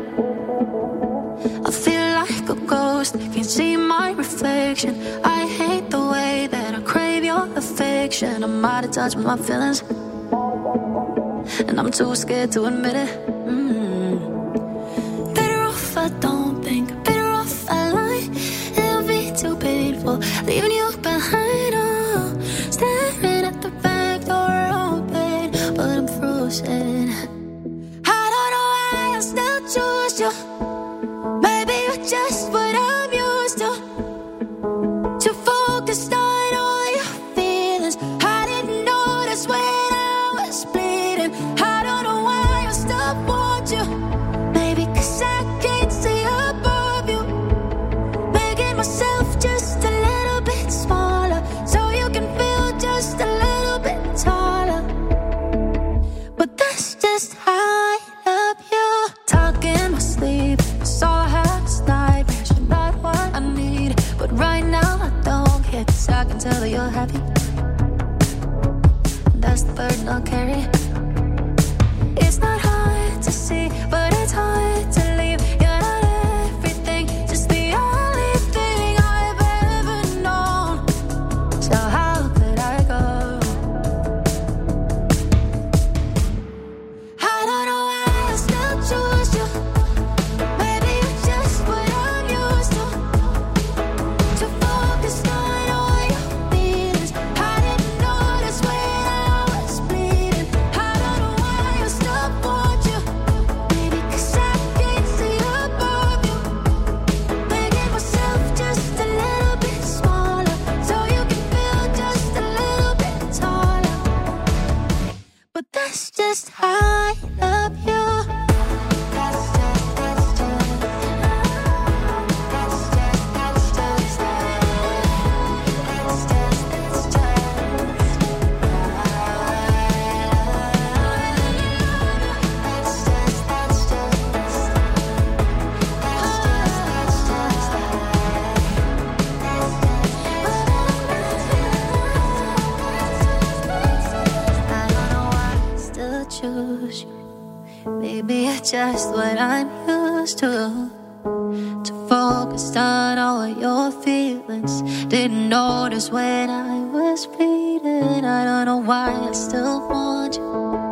I feel like a ghost, can't see my reflection. I hate the way that I crave your affection. I'm out of touch with my feelings, and I'm too scared to admit it. Mm. Better off I don't think, better off I lie. It'll be too painful, leaving you behind. Oh, staring at the back door open, but I'm frozen. I don't know why I still choose you. Maybe you're just what I'm used to. To focus on all your feelings. I didn't notice when I was bleeding. I don't know tell that you're happy. That's the burden I'll carry. It's not hard to see, but it's hard to leave. You're not everything, just the only thing I've ever known. So how could I go? I don't know why I still choose you. Maybe you're just what I'm used to. To focus on all your feelings. I didn't notice when I was bleeding. I don't know why I still want you. Maybe 'cause I can't see above you. Making myself just a little bit smaller, so you can feel just a little bit taller. But that's just how I love you. That's just, that's just, that's just, that's just, that's just, that's I don't know why I still choose you. Maybe it's just what I'm used to. To focus on all of your feelings. Didn't notice when I was bleeding. I don't know why I still want you.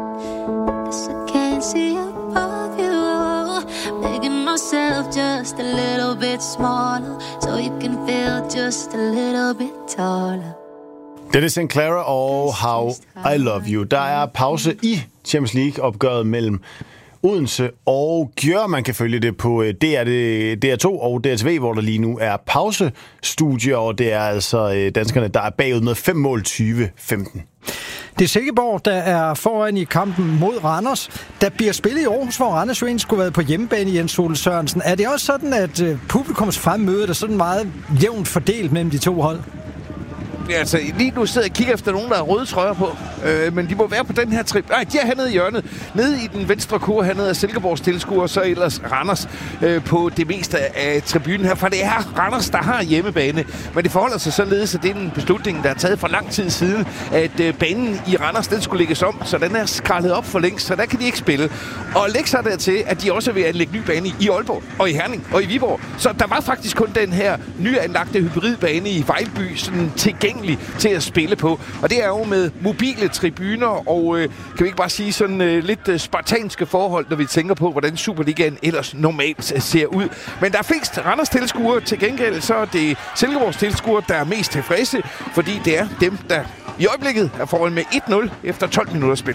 'Cause I can't see above you. Making myself just a little bit smaller, so you can feel just a little bit taller. Det er Sinclair og How I Love You. Der er pause i Champions League-opgøret mellem Odense og Gjør. Man kan følge det på D R, D R to og D R T V, hvor der lige nu er pausestudier, og det er altså danskerne, der er bagud med fem mål tyve femten. Det er Silkeborg, der er foran i kampen mod Randers. Der bliver spillet i Aarhus, hvor Randers jo egentlig skulle have været på hjemmebane, Jens Ole Sørensen. Er det også sådan, at publikums fremmøde er sådan meget jævnt fordelt mellem de to hold? Ja, altså, lige nu sidder jeg og kigger efter nogen, der har røde trøjer på. Øh, men de må være på den her trip. Nej, de er hernede i hjørnet. Nede i den venstre kur, hernede af Silkeborgs tilskuere, så ellers Randers øh, på det meste af tribunen her. For det er Randers, der har hjemmebane. Men det forholder sig således, at det er en beslutning, der er taget for lang tid siden, at øh, banen i Randers, den skulle lægges om, så den er skrællet op for længst, så der kan de ikke spille. Og læg sig dertil, at de også vil anlægge ny bane i Aalborg, og i Herning, og i Viborg. Så der var faktisk kun den her nyanlagte hybridbane i Vejlby, sådan tilgængelig til at spille på. Og det er jo med mobile tribuner og øh, kan vi ikke bare sige sådan øh, lidt øh, spartanske forhold, når vi tænker på, hvordan Superligaen ellers normalt øh, ser ud. Men der er flest Randers tilskuere. Til gengæld så er det Silkeborgs tilskuere, der er mest tilfredse, fordi det er dem, der i øjeblikket er foran med et nul efter tolv minutter spil.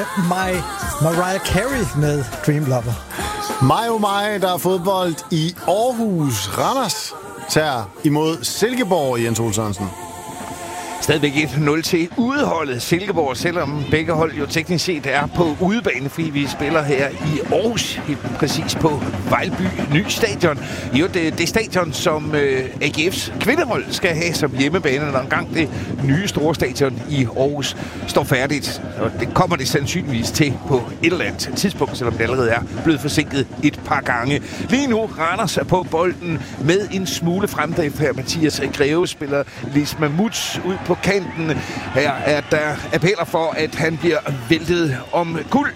My Mariah Carey med Dream Lover. Mig og mig, der er fodbold i Aarhus. Randers tager imod Silkeborg, Jens Ole Sørensen. Stadigvæk et nul til udeholdet Silkeborg, selvom begge hold jo teknisk set er på udebane, fordi vi spiller her i Aarhus, helt præcis på Vejlby Ny Stadion. Jo, det, det stadion, som øh, A G F's kvindehold skal have som hjemmebane, når engang det nye store stadion i Aarhus står færdigt. Og det kommer det sandsynligvis til på et eller andet tidspunkt, selvom det allerede er blevet forsinket et par gange. Lige nu Randers er på bolden med en smule fremdrift her. Mathias Greve spiller Lis Mahmouds ud på kanten. Her er der appeller for, at han bliver væltet om guld.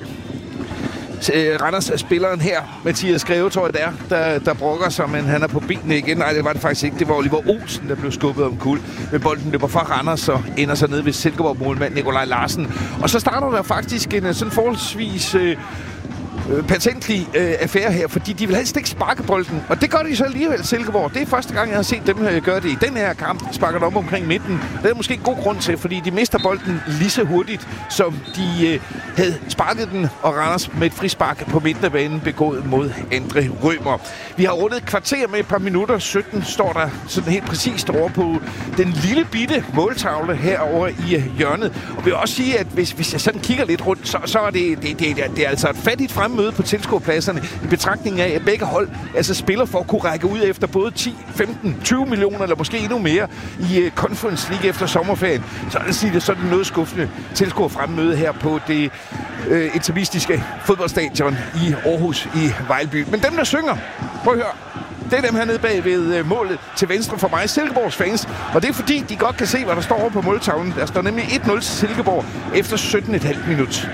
Randers er spilleren her, Mathias Greve, tror jeg det er, der, der brokker sig, men han er på benene igen. Nej, det var det faktisk ikke. Det var Oliver Olsen, der blev skubbet om kul. Men bolden løber fra Randers og ender så nede ved Silkeborg-målmand Nikolaj Larsen. Og så starter der faktisk en sådan forholdsvis Øh, patentlig øh, affære her, fordi de vil helst ikke sparke bolden, og det gør de så alligevel, Silkeborg. Det er første gang, jeg har set dem øh, gøre det i den her kamp. Sparker dem om omkring midten. Det er måske en god grund til, fordi de mister bolden lige så hurtigt, som de øh, havde sparket den, og Randers med et frispark på midten af banen begået mod Andre Rømer. Vi har rundet et kvarter med et par minutter. sytten står der sådan helt præcist over på den lille bitte måltavle herovre i øh, hjørnet. Og vi vil også sige, at hvis, hvis jeg sådan kigger lidt rundt, så, så er det, det, det, det, det er altså et fattigt fremmøde på tilskuerpladserne i betragtning af, at begge hold altså spiller for at kunne række ud efter både ti, femten, tyve millioner eller måske endnu mere i uh, Conference League efter sommerferien. Så er det, sige, det sådan noget skuffende tilskuerfremmøde her på det uh, intermistiske fodboldstadion i Aarhus i Vejlby. Men dem, der synger, prøv at høre, det er dem hernede bag ved uh, målet til venstre for mig, Silkeborgs fans. Og det er fordi, de godt kan se, hvad der står over på måltavlen. Der står nemlig et nul til Silkeborg efter sytten komma fem minut.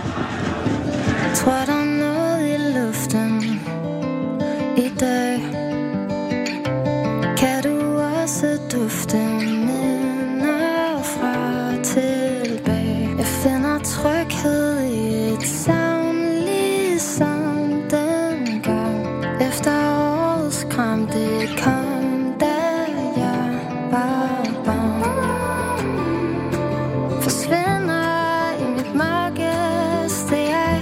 Jeg tror, der er noget i luften i dag. Kan du også dufte minder fra tilbage? Jeg finder tryghed i et savn, ligesom dengang. Efter årets kram, det kom, da jeg var barn. Forsvinder i mit mørke, det jeg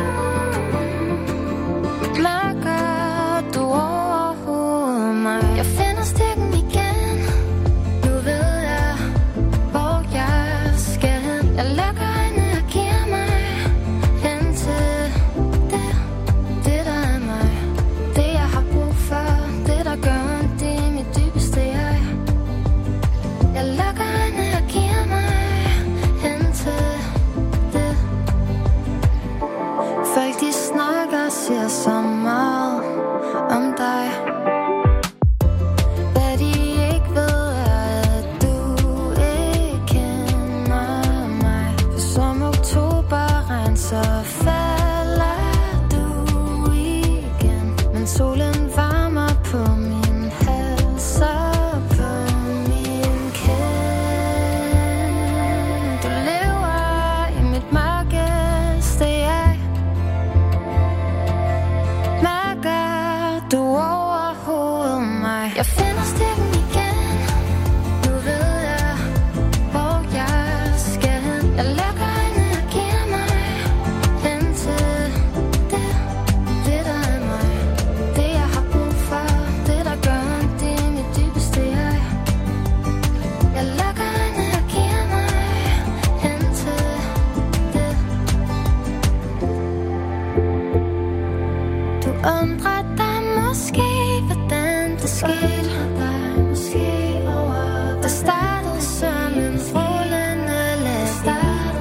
siger så meget om dig. Hvad de ikke ved er, at du ikke kender mig. For som oktoberregn, så falder du igen. Men solen varmer på min hals og på min kind. Du lever i mit mørkeste jeg. Du overhovedet mig. Jeg finder stikken igen. Nu ved jeg, hvor jeg skal hen. Jeg lukker øjnene og giver mig hen til det, det der er mig. Det jeg har brug for, det der gør ondt i mit dybeste jeg. Jeg lukker øjnene og giver mig hen til det. Du undrer dig måske, hvordan det skete. Måske over. Det startede som en rullende let.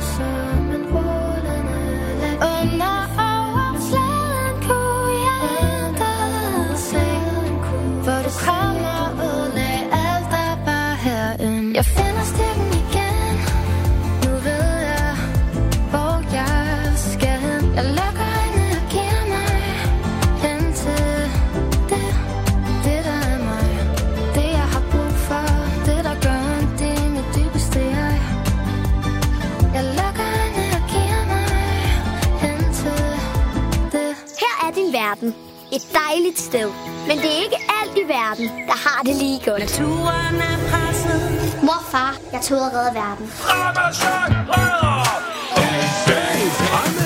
Under overfladen kunne jeg ændre sig. Hvor du kommer ud af alt, der var herinde. Jeg finder stikken igen. Nu ved jeg, hvor jeg skal hen. Jeg lukker øjnene og giver mig hen til det, det der er mig. Det jeg har brug for, det der gør ondt i mit dybeste jeg. Jeg lukker øjnene og giver mig hen til det. Her er din verden. Et dejligt sted. Men det er ikke alt i verden, der har det lige godt. Naturen er presset. Mor, far, jeg tog at redde verden. Ramasjang redder!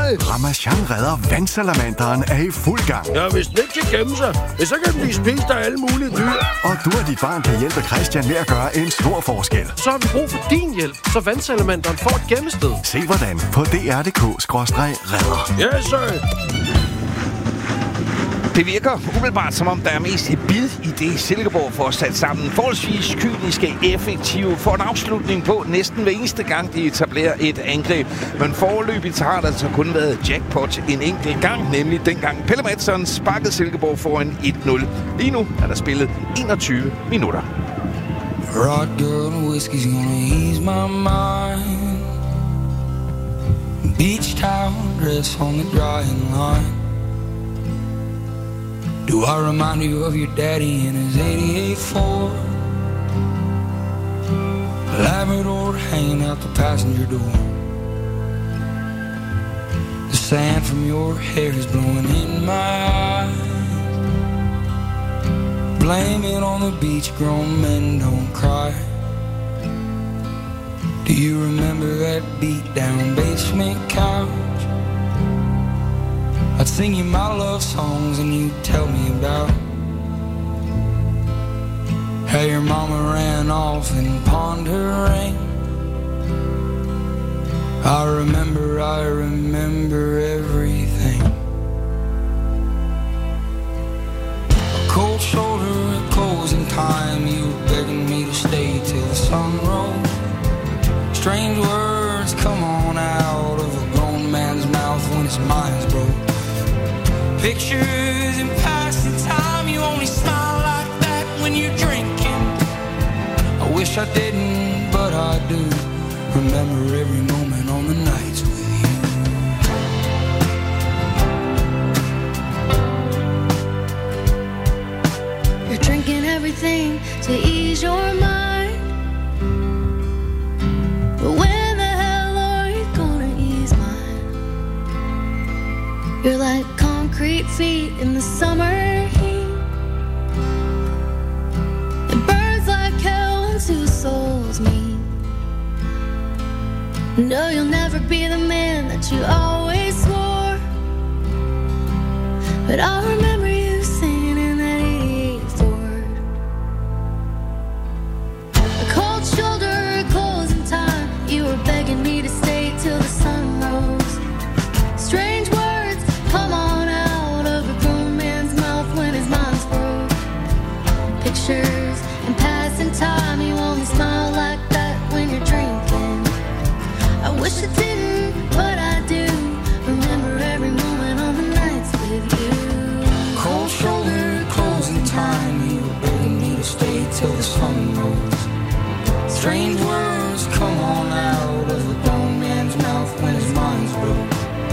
nej! Ramasjang redder vandsalamanderen er i fuld gang. Ja, hvis den ikke kan gemme sig, så kan den blive spist af alle mulige dyr. Og du og dit barn kan hjælpe Christian med at gøre en stor forskel. Så har vi brug for din hjælp, så vandsalamanderen får et gemmested. Se hvordan på d r punktum d k skråstreg redder. Ja, yes, sir. Det virker umiddelbart, som om der er mest et bid i det, Silkeborg får sat sammen. Forholdsvis kyniske, effektive, får en afslutning på næsten hver eneste gang, de etablerer et angreb. Men foreløbigt har der altså kun været jackpot en enkelt gang, nemlig dengang Pelle Madsen sparkede Silkeborg foran et nul. Lige nu er der spillet enogtyve minutter. Rot girl whiskey's gonna ease my mind. Beach towel dress on the drying line. Do I remind you of your daddy in his eighty-eight Ford? Labrador hanging out the passenger door. The sand from your hair is blowing in my eyes. Blame it on the beach, grown men don't cry. Do you remember that beat down basement couch? I'd sing you my love songs and you'd tell me about how your mama ran off and pawned her ring. I remember, I remember everything. A cold shoulder, a closing time. You were begging me to stay till the sun rose. Strange words come on out of a grown man's mouth when his mind's broke. Pictures in passing time, you only smile like that when you're drinking. I wish I didn't, but I do. Remember every moment on the nights with you. You're drinking everything to ease your mind. But when the hell are you gonna ease mine? You're like concrete feet in the summer heat. It burns like hell when two souls meet. No, you'll never be the man that you always swore. But I remember you singing in that eighty-eight Ford. A cold shoulder, a closing time. You were begging me to stay till the sun rose. Strange words come on out of a grown man's mouth when his mind's broke. Pictures in passing time. You only smile like that when you're drinking. I wish I didn't, but I do. Remember every moment on the nights with you. cold shoulder, closing time. You were begging me to stay till the sun rose. Strange words come on out of a grown man's mouth when his mind's broke.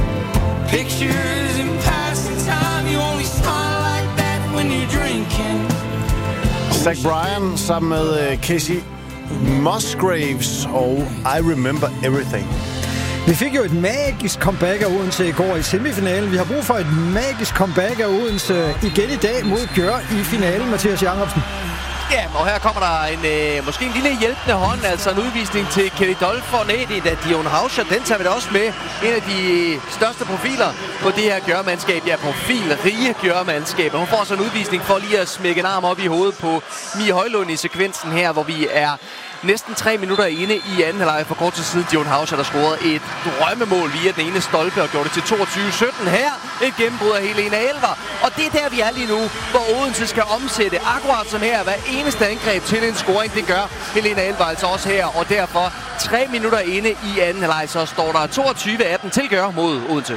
Pictures in passing time. You only smile like that when you're drinking. Zach Bryan sammen med Casey Musgraves og I Remember Everything. Vi fik jo et magisk comeback af Odense i går i semifinalen. Vi har brug for et magisk comeback af Odense igen i dag mod Gør i finalen, Mathias Jacobsen. Ja, og her kommer der en, øh, måske en lille hjælpende hånd, altså en udvisning til Kelly Dolph-fornædigt af Dion Hauscher. Den tager vi da også med. En af de største profiler på det her Gør-mandskab. Ja, profilrige Gør-mandskab. Hun får så en udvisning for lige at smække en arm op i hovedet på Mie Højlund i sekvensen her, hvor vi er næsten tre minutter inde i anden halvleg. For kort tid siden Dion Hauscher, der scorede et drømmemål via den ene stolpe og gjorde det til toogtyve sytten. Her et gennembrud af Helena Elver. Og det er der, vi er lige nu, hvor Odense skal omsætte akkurat som her hver eneste angreb til en scoring. Det gør Helena Elver altså også her, og derfor tre minutter inde i anden halvleg, så står der toogtyve atten til Gør mod Odense.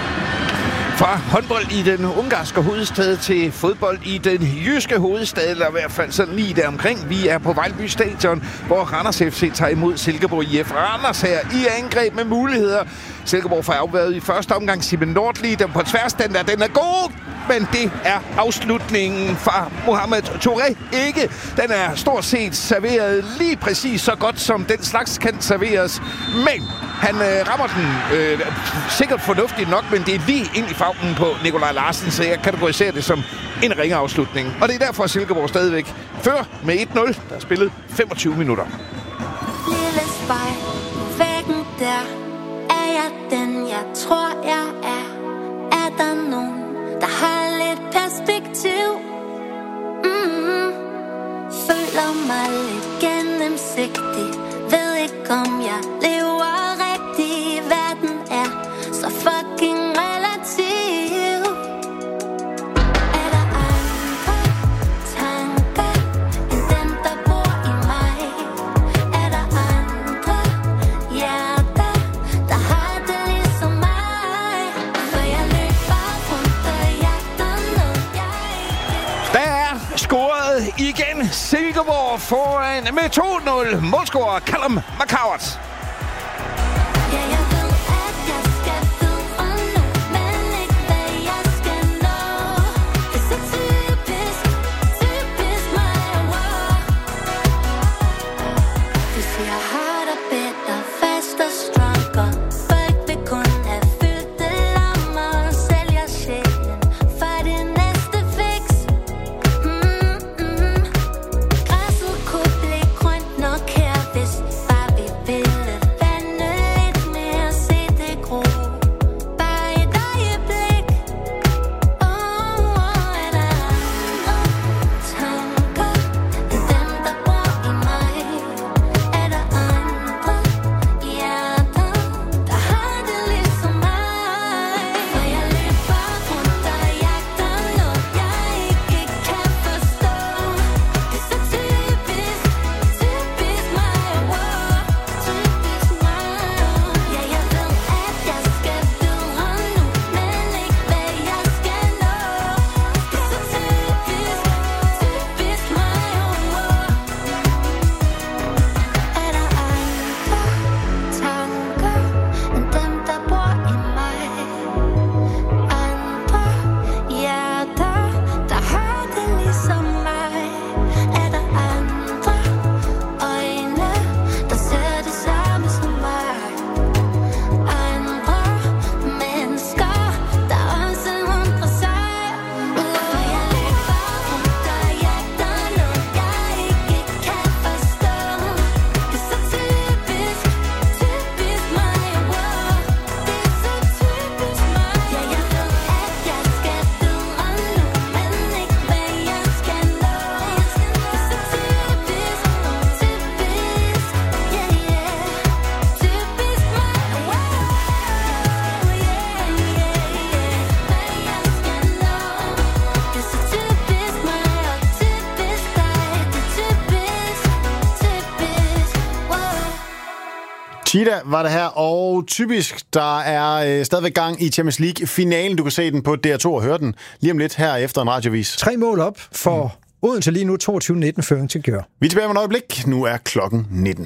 Fra håndbold i den ungarske hovedstad til fodbold i den jyske hovedstad, eller i hvert fald sådan lige der omkring. Vi er på Vejlby Stadion, hvor Randers F C tager imod Silkeborg I F. Randers her i angreb med muligheder. Silkeborg får afværet i første omgang Simen Nordli. Den på tværs, den der, den er god, men det er afslutningen fra Mohamed Touré ikke. Den er stort set serveret lige præcis så godt, som den slags kan serveres. Men han øh, rammer den øh, sikkert fornuftigt nok, men det er lige ind i favnen på Nikolaj Larsen, så jeg kategoriserer det som en ringe afslutning. Og det er derfor, at Silkeborg stadigvæk fører med et nul. Der er spillet femogtyve minutter. Lille spejl, væggen der, er jeg den, jeg tror, jeg er? Er der nogen, der har lidt perspektiv? Mm-hmm. Føler mig lidt gennemsigtig. Ved ikke, om jeg lever rigtigt. Verden er så fucking relativ. Er der andre tanker end dem, der bor i mig? Er der andre hjerter, der har det ligesom mig? For jeg løber rundt og jagter noget, jeg ikke... Der er scoret igen. Silkeborg foran med to nul. Målscorer Callum McCowart. Cheetah var det her, og typisk, der er øh, stadigvæk gang i Champions League-finalen. Du kan se den på D R to og høre den lige om lidt her efter en radiovis. Tre mål op for mm. Odense lige nu, toogtyve nitten føring til Gør. Vi er tilbage med et øjeblik. Nu er klokken nitten.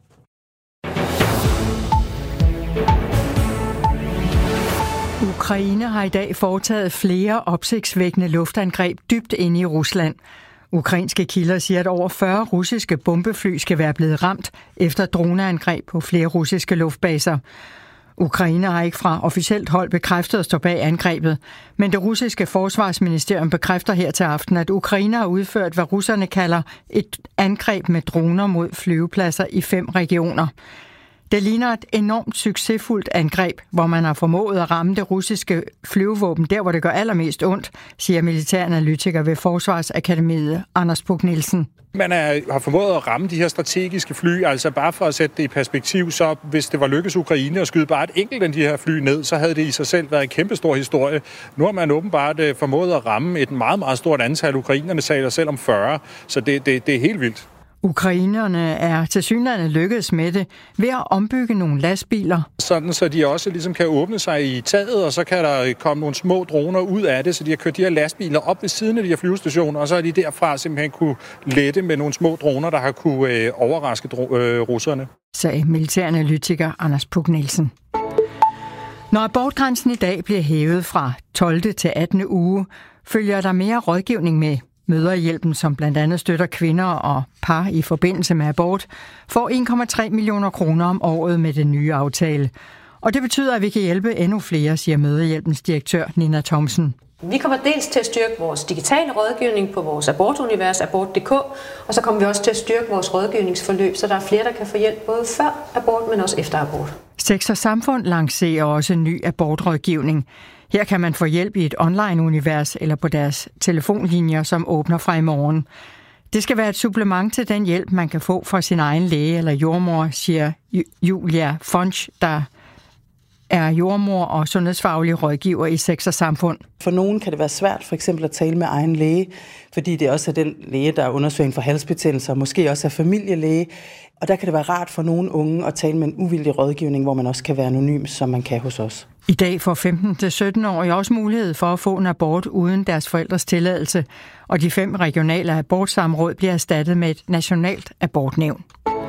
Ukraine har i dag foretaget flere opsigtsvækkende luftangreb dybt inde i Rusland. Ukrainske kilder siger, at over fyrre russiske bombefly skal være blevet ramt efter droneangreb på flere russiske luftbaser. Ukraine har ikke fra officielt hold bekræftet at stå bag angrebet, men det russiske forsvarsministerium bekræfter her til aften, at Ukraine har udført, hvad russerne kalder et angreb med droner mod flyvepladser i fem regioner. Det ligner et enormt succesfuldt angreb, hvor man har formået at ramme det russiske flyvevåben der, hvor det gør allermest ondt, siger militæranalytiker ved Forsvarsakademiet Anders Puk Nielsen. Man er, har formået at ramme de her strategiske fly, altså bare for at sætte det i perspektiv, så hvis det var lykkes Ukraine at skyde bare et enkelt af de her fly ned, så havde det i sig selv været en kæmpestor historie. Nu har man åbenbart formået at ramme et meget, meget stort antal. Ukrainerne taler selv om fyrre, så det, det, det er helt vildt. Ukrainerne er tilsyneladende lykkedes med det ved at ombygge nogle lastbiler. Sådan, så de også ligesom kan åbne sig i taget, og så kan der komme nogle små droner ud af det, så de har kørt de her lastbiler op ved siden af de her flyvestationer, og så er de derfra simpelthen kunne lette med nogle små droner, der har kunne øh, overraske dro- øh, russerne. Sagde militæranalytiker Anders Puk Nielsen. Når abortgrænsen i dag bliver hævet fra tolvte til attende uge, følger der mere rådgivning med. Mødrehjælpen, som blandt andet støtter kvinder og par i forbindelse med abort, får en komma tre millioner kroner om året med den nye aftale. Og det betyder, at vi kan hjælpe endnu flere, siger Mødrehjælpens direktør Nina Thomsen. Vi kommer dels til at styrke vores digitale rådgivning på vores abortunivers, abort punktum d k, og så kommer vi også til at styrke vores rådgivningsforløb, så der er flere, der kan få hjælp både før abort, men også efter abort. Sex og Samfund lancerer også en ny abortrådgivning. Her kan man få hjælp i et online-univers eller på deres telefonlinjer, som åbner fra i morgen. Det skal være et supplement til den hjælp, man kan få fra sin egen læge eller jordmor, siger Julia Funch, der er jordmor og sundhedsfaglig rådgiver i Sex og Samfund. For nogen kan det være svært for eksempel at tale med egen læge, fordi det også er den læge, der er undersøgning for halsbetændelser, måske også er familielæge. Og der kan det være rart for nogle unge at tale med en uvildig rådgivning, hvor man også kan være anonym, som man kan hos os. I dag får femten til sytten-årige også mulighed for at få en abort uden deres forældres tilladelse, og de fem regionale abortsamråd bliver erstattet med et nationalt abortnævn.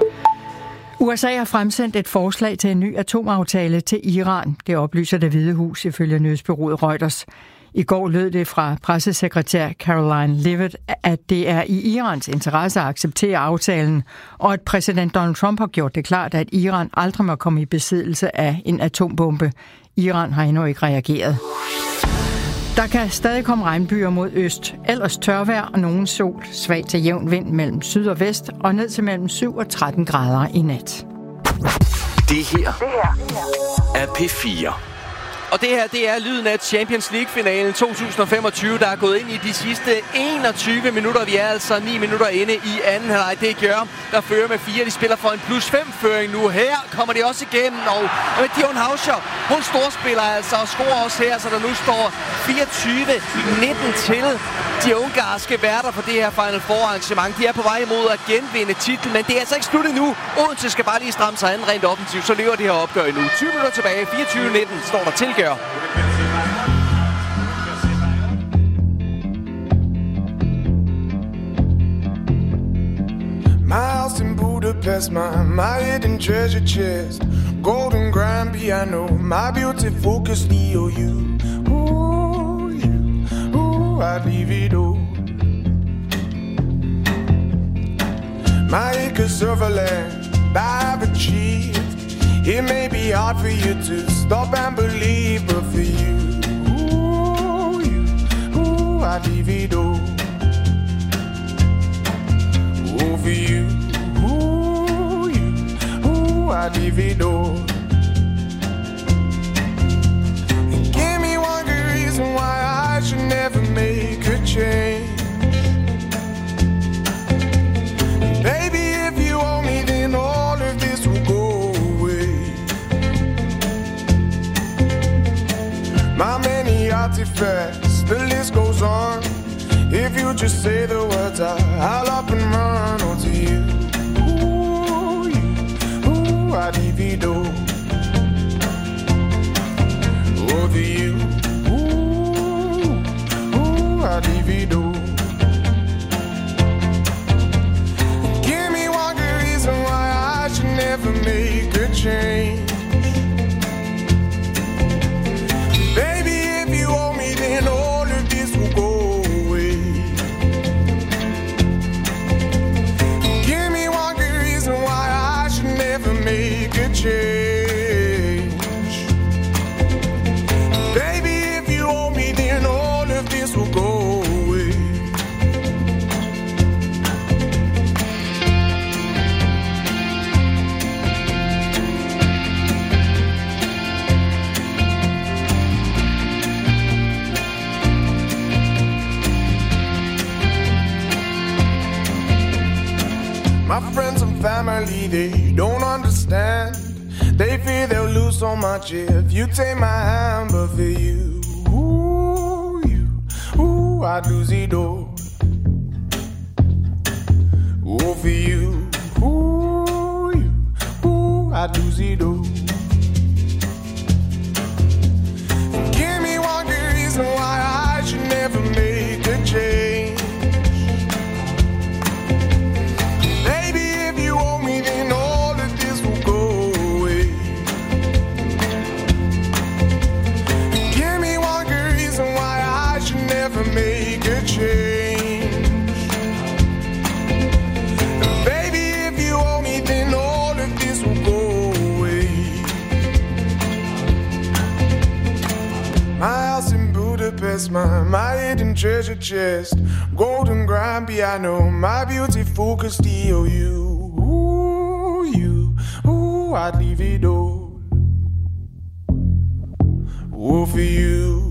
U S A har fremsendt et forslag til en ny atomaftale til Iran. Det oplyser Det Hvide Hus ifølge nyhedsbureauet Reuters. I går lød det fra pressesekretær Caroline Leavitt, at det er i Irans interesse at acceptere aftalen, og at præsident Donald Trump har gjort det klart, at Iran aldrig må komme i besiddelse af en atombombe. Iran har endnu ikke reageret. Der kan stadig komme regnbyer mod øst, ellers tørvejr og nogen sol, svag til jævn vind mellem syd og vest og ned til mellem syv og tretten grader i nat. Det her er P fire. Og det her, det er lyden af Champions League-finalen to tusind femogtyve, der er gået ind i de sidste enogtyve minutter. Vi er altså ni minutter inde i anden halvleg. Det gør, der fører med fire. De spiller for en plus fem-føring nu. Her kommer de også igennem, og Dion Hauscher, hun storspiller altså og scorer også her, så der nu står fireogtyve nitten til de ungarske værter for det her Final Four-arrangement. De er på vej imod at genvinde titlen, men det er altså ikke slut endnu. Odense skal bare lige stramme sig an rent offensivt, så lever det her opgør endnu. tyve minutter tilbage, fireogtyve nitten står der til. My house in Budapest, my, my hidden treasure chest, golden grand piano, my beauty focus, E O U. Ooh, you, ooh, I'd leave it all. My acres of land I've achieved. It may be hard for you to stop and believe, but for you, ooh, you, ooh, I'd leave it all. Ooh, for you, ooh, you, ooh, I'd leave it all. And give me one good reason why I should never make a change. And baby, if you owe me, then all of this will go. My many artifacts, the list goes on. If you just say the words, I, I'll up and run onto you. Ooh, you, ooh, I'd divido. Over you, ooh, ooh, I'd divido. Give me one good reason why I should never make a change. Baby, if you owe me, then all of this will go away. Give me one good reason why I should never make a change. Baby, if you owe me, then all of this will go away. My friends and family, they don't understand. They fear they'll lose so much if you take my hand. But for you, ooh, you, ooh, I'd lose it all. Ooh, for you, ooh, you, ooh, I'd lose it all. Give me one good reason why I should never make a change. Then all of this will go away. Give me one good reason why I should never make a change. Baby, if you owe me, then all of this will go away. Budapest, my, my hidden treasure chest. Golden grand piano, my beautiful Castillo. You, ooh, you, ooh, I'd leave it all. Ooh, for you,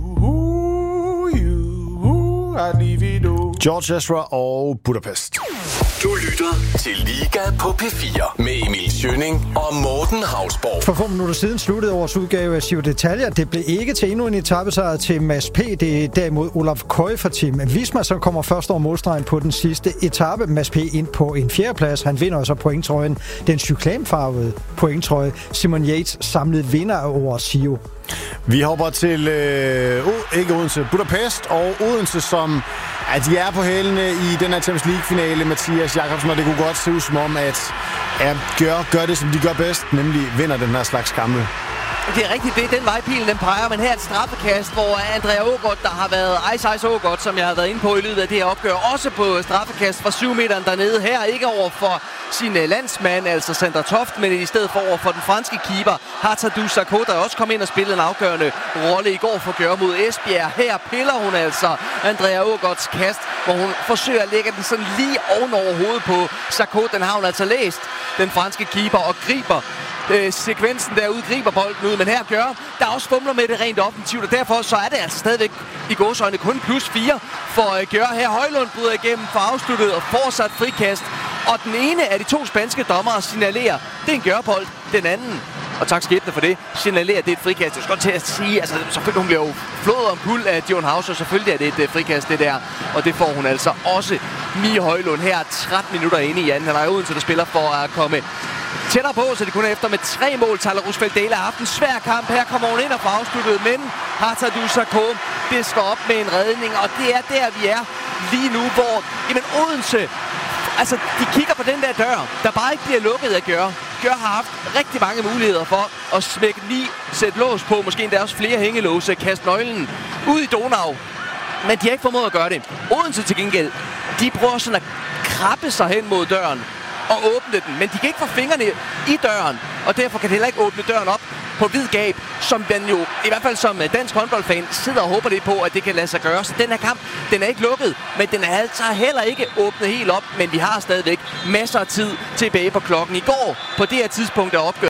ooh, you, ooh, I'd leave it all. George Ezra og Budapest. Du lytter til Liga på P fire med Emil Schønning og Morten Hausborg. For få minutter siden sluttede årets udgave af Giro d'Italia. Det blev ikke til endnu en etapesejr til Mads P. Det er derimod Olaf Koy fra Team Visma, som kommer først over målstregen på den sidste etape. Mads P. ind på en fjerdeplads. Han vinder også pointtrøjen. Den cyklonfarvede pointtrøje. Simon Yates samlede vinder af årets Giro. Vi hopper til, øh, ikke Odense, Budapest, og Odense, som at de er på hælene i den her Champions League-finale, Mathias Jakobsen, og det kunne godt se ud som om, at ja, gør, gør det, som de gør bedst, nemlig vinder den her slags kampe. Det er rigtigt, det er den vej pilen den peger, men her er et straffekast, hvor Andrea Ågaard, der har været Ice Ice Ågaard, som jeg har været inde på i løbet af det her opgør, også på straffekast fra syv meteren dernede. Her ikke over for sin landsmand, altså Sander Toft, men i stedet for over for den franske keeper, Hatzadou Sarko, der også kom ind og spillede en afgørende rolle i går for Gør mod Esbjerg. Her piller hun altså Andrea Ågaards kast, hvor hun forsøger at lægge den sådan lige oven over hovedet på Sarko. Den har hun altså læst, den franske keeper, og griber Øh, sekvensen derude, griber bolden ud, men her gør der også fumler med det rent offensivt, og derfor så er det altså stadigvæk i gåseøjne kun plus fire for øh, Gør. Her Højlund bryder igennem for afsluttet og fortsat frikast, og den ene af de to spanske dommere signalerer, det er en Gør-bold, den anden, og tak skæbne for det, signalerer, det er et frikast. Jeg skal godt til at sige, altså selvfølgelig hun bliver jo flået om kul af Dion Hauser, selvfølgelig er det et uh, frikast det der, og det får hun altså også. Mie Højlund her tretten minutter inde i anden, han er Odense, der spiller for at komme tættere på, så det kun er efter med tre mål. Tyler Roosevelt Dale har haft en svær kamp. Her kommer hun ind og får afsluttet, men Hatzadou Sarko disker op med en redning, og det er der, vi er lige nu, hvor jamen, Odense, altså de kigger på den der dør, der bare ikke bliver lukket af Gør. Gør har haft rigtig mange muligheder for at smække lige, sætte lås på, måske endda også flere hængelåse, kaste nøglen ud i Donau, men de har ikke formået at gøre det. Odense til gengæld, de prøver sådan at krabbe sig hen mod døren og åbne den, men de kan ikke få fingrene i døren, og derfor kan de heller ikke åbne døren op på vid gab, som den jo, i hvert fald som dansk håndboldfan, sidder og håber lidt på, at det kan lade sig gøre. Så den her kamp, den er ikke lukket, men den er altså heller ikke åbnet helt op, men vi har stadigvæk masser af tid tilbage på klokken. I går, på det her tidspunkt, der opgør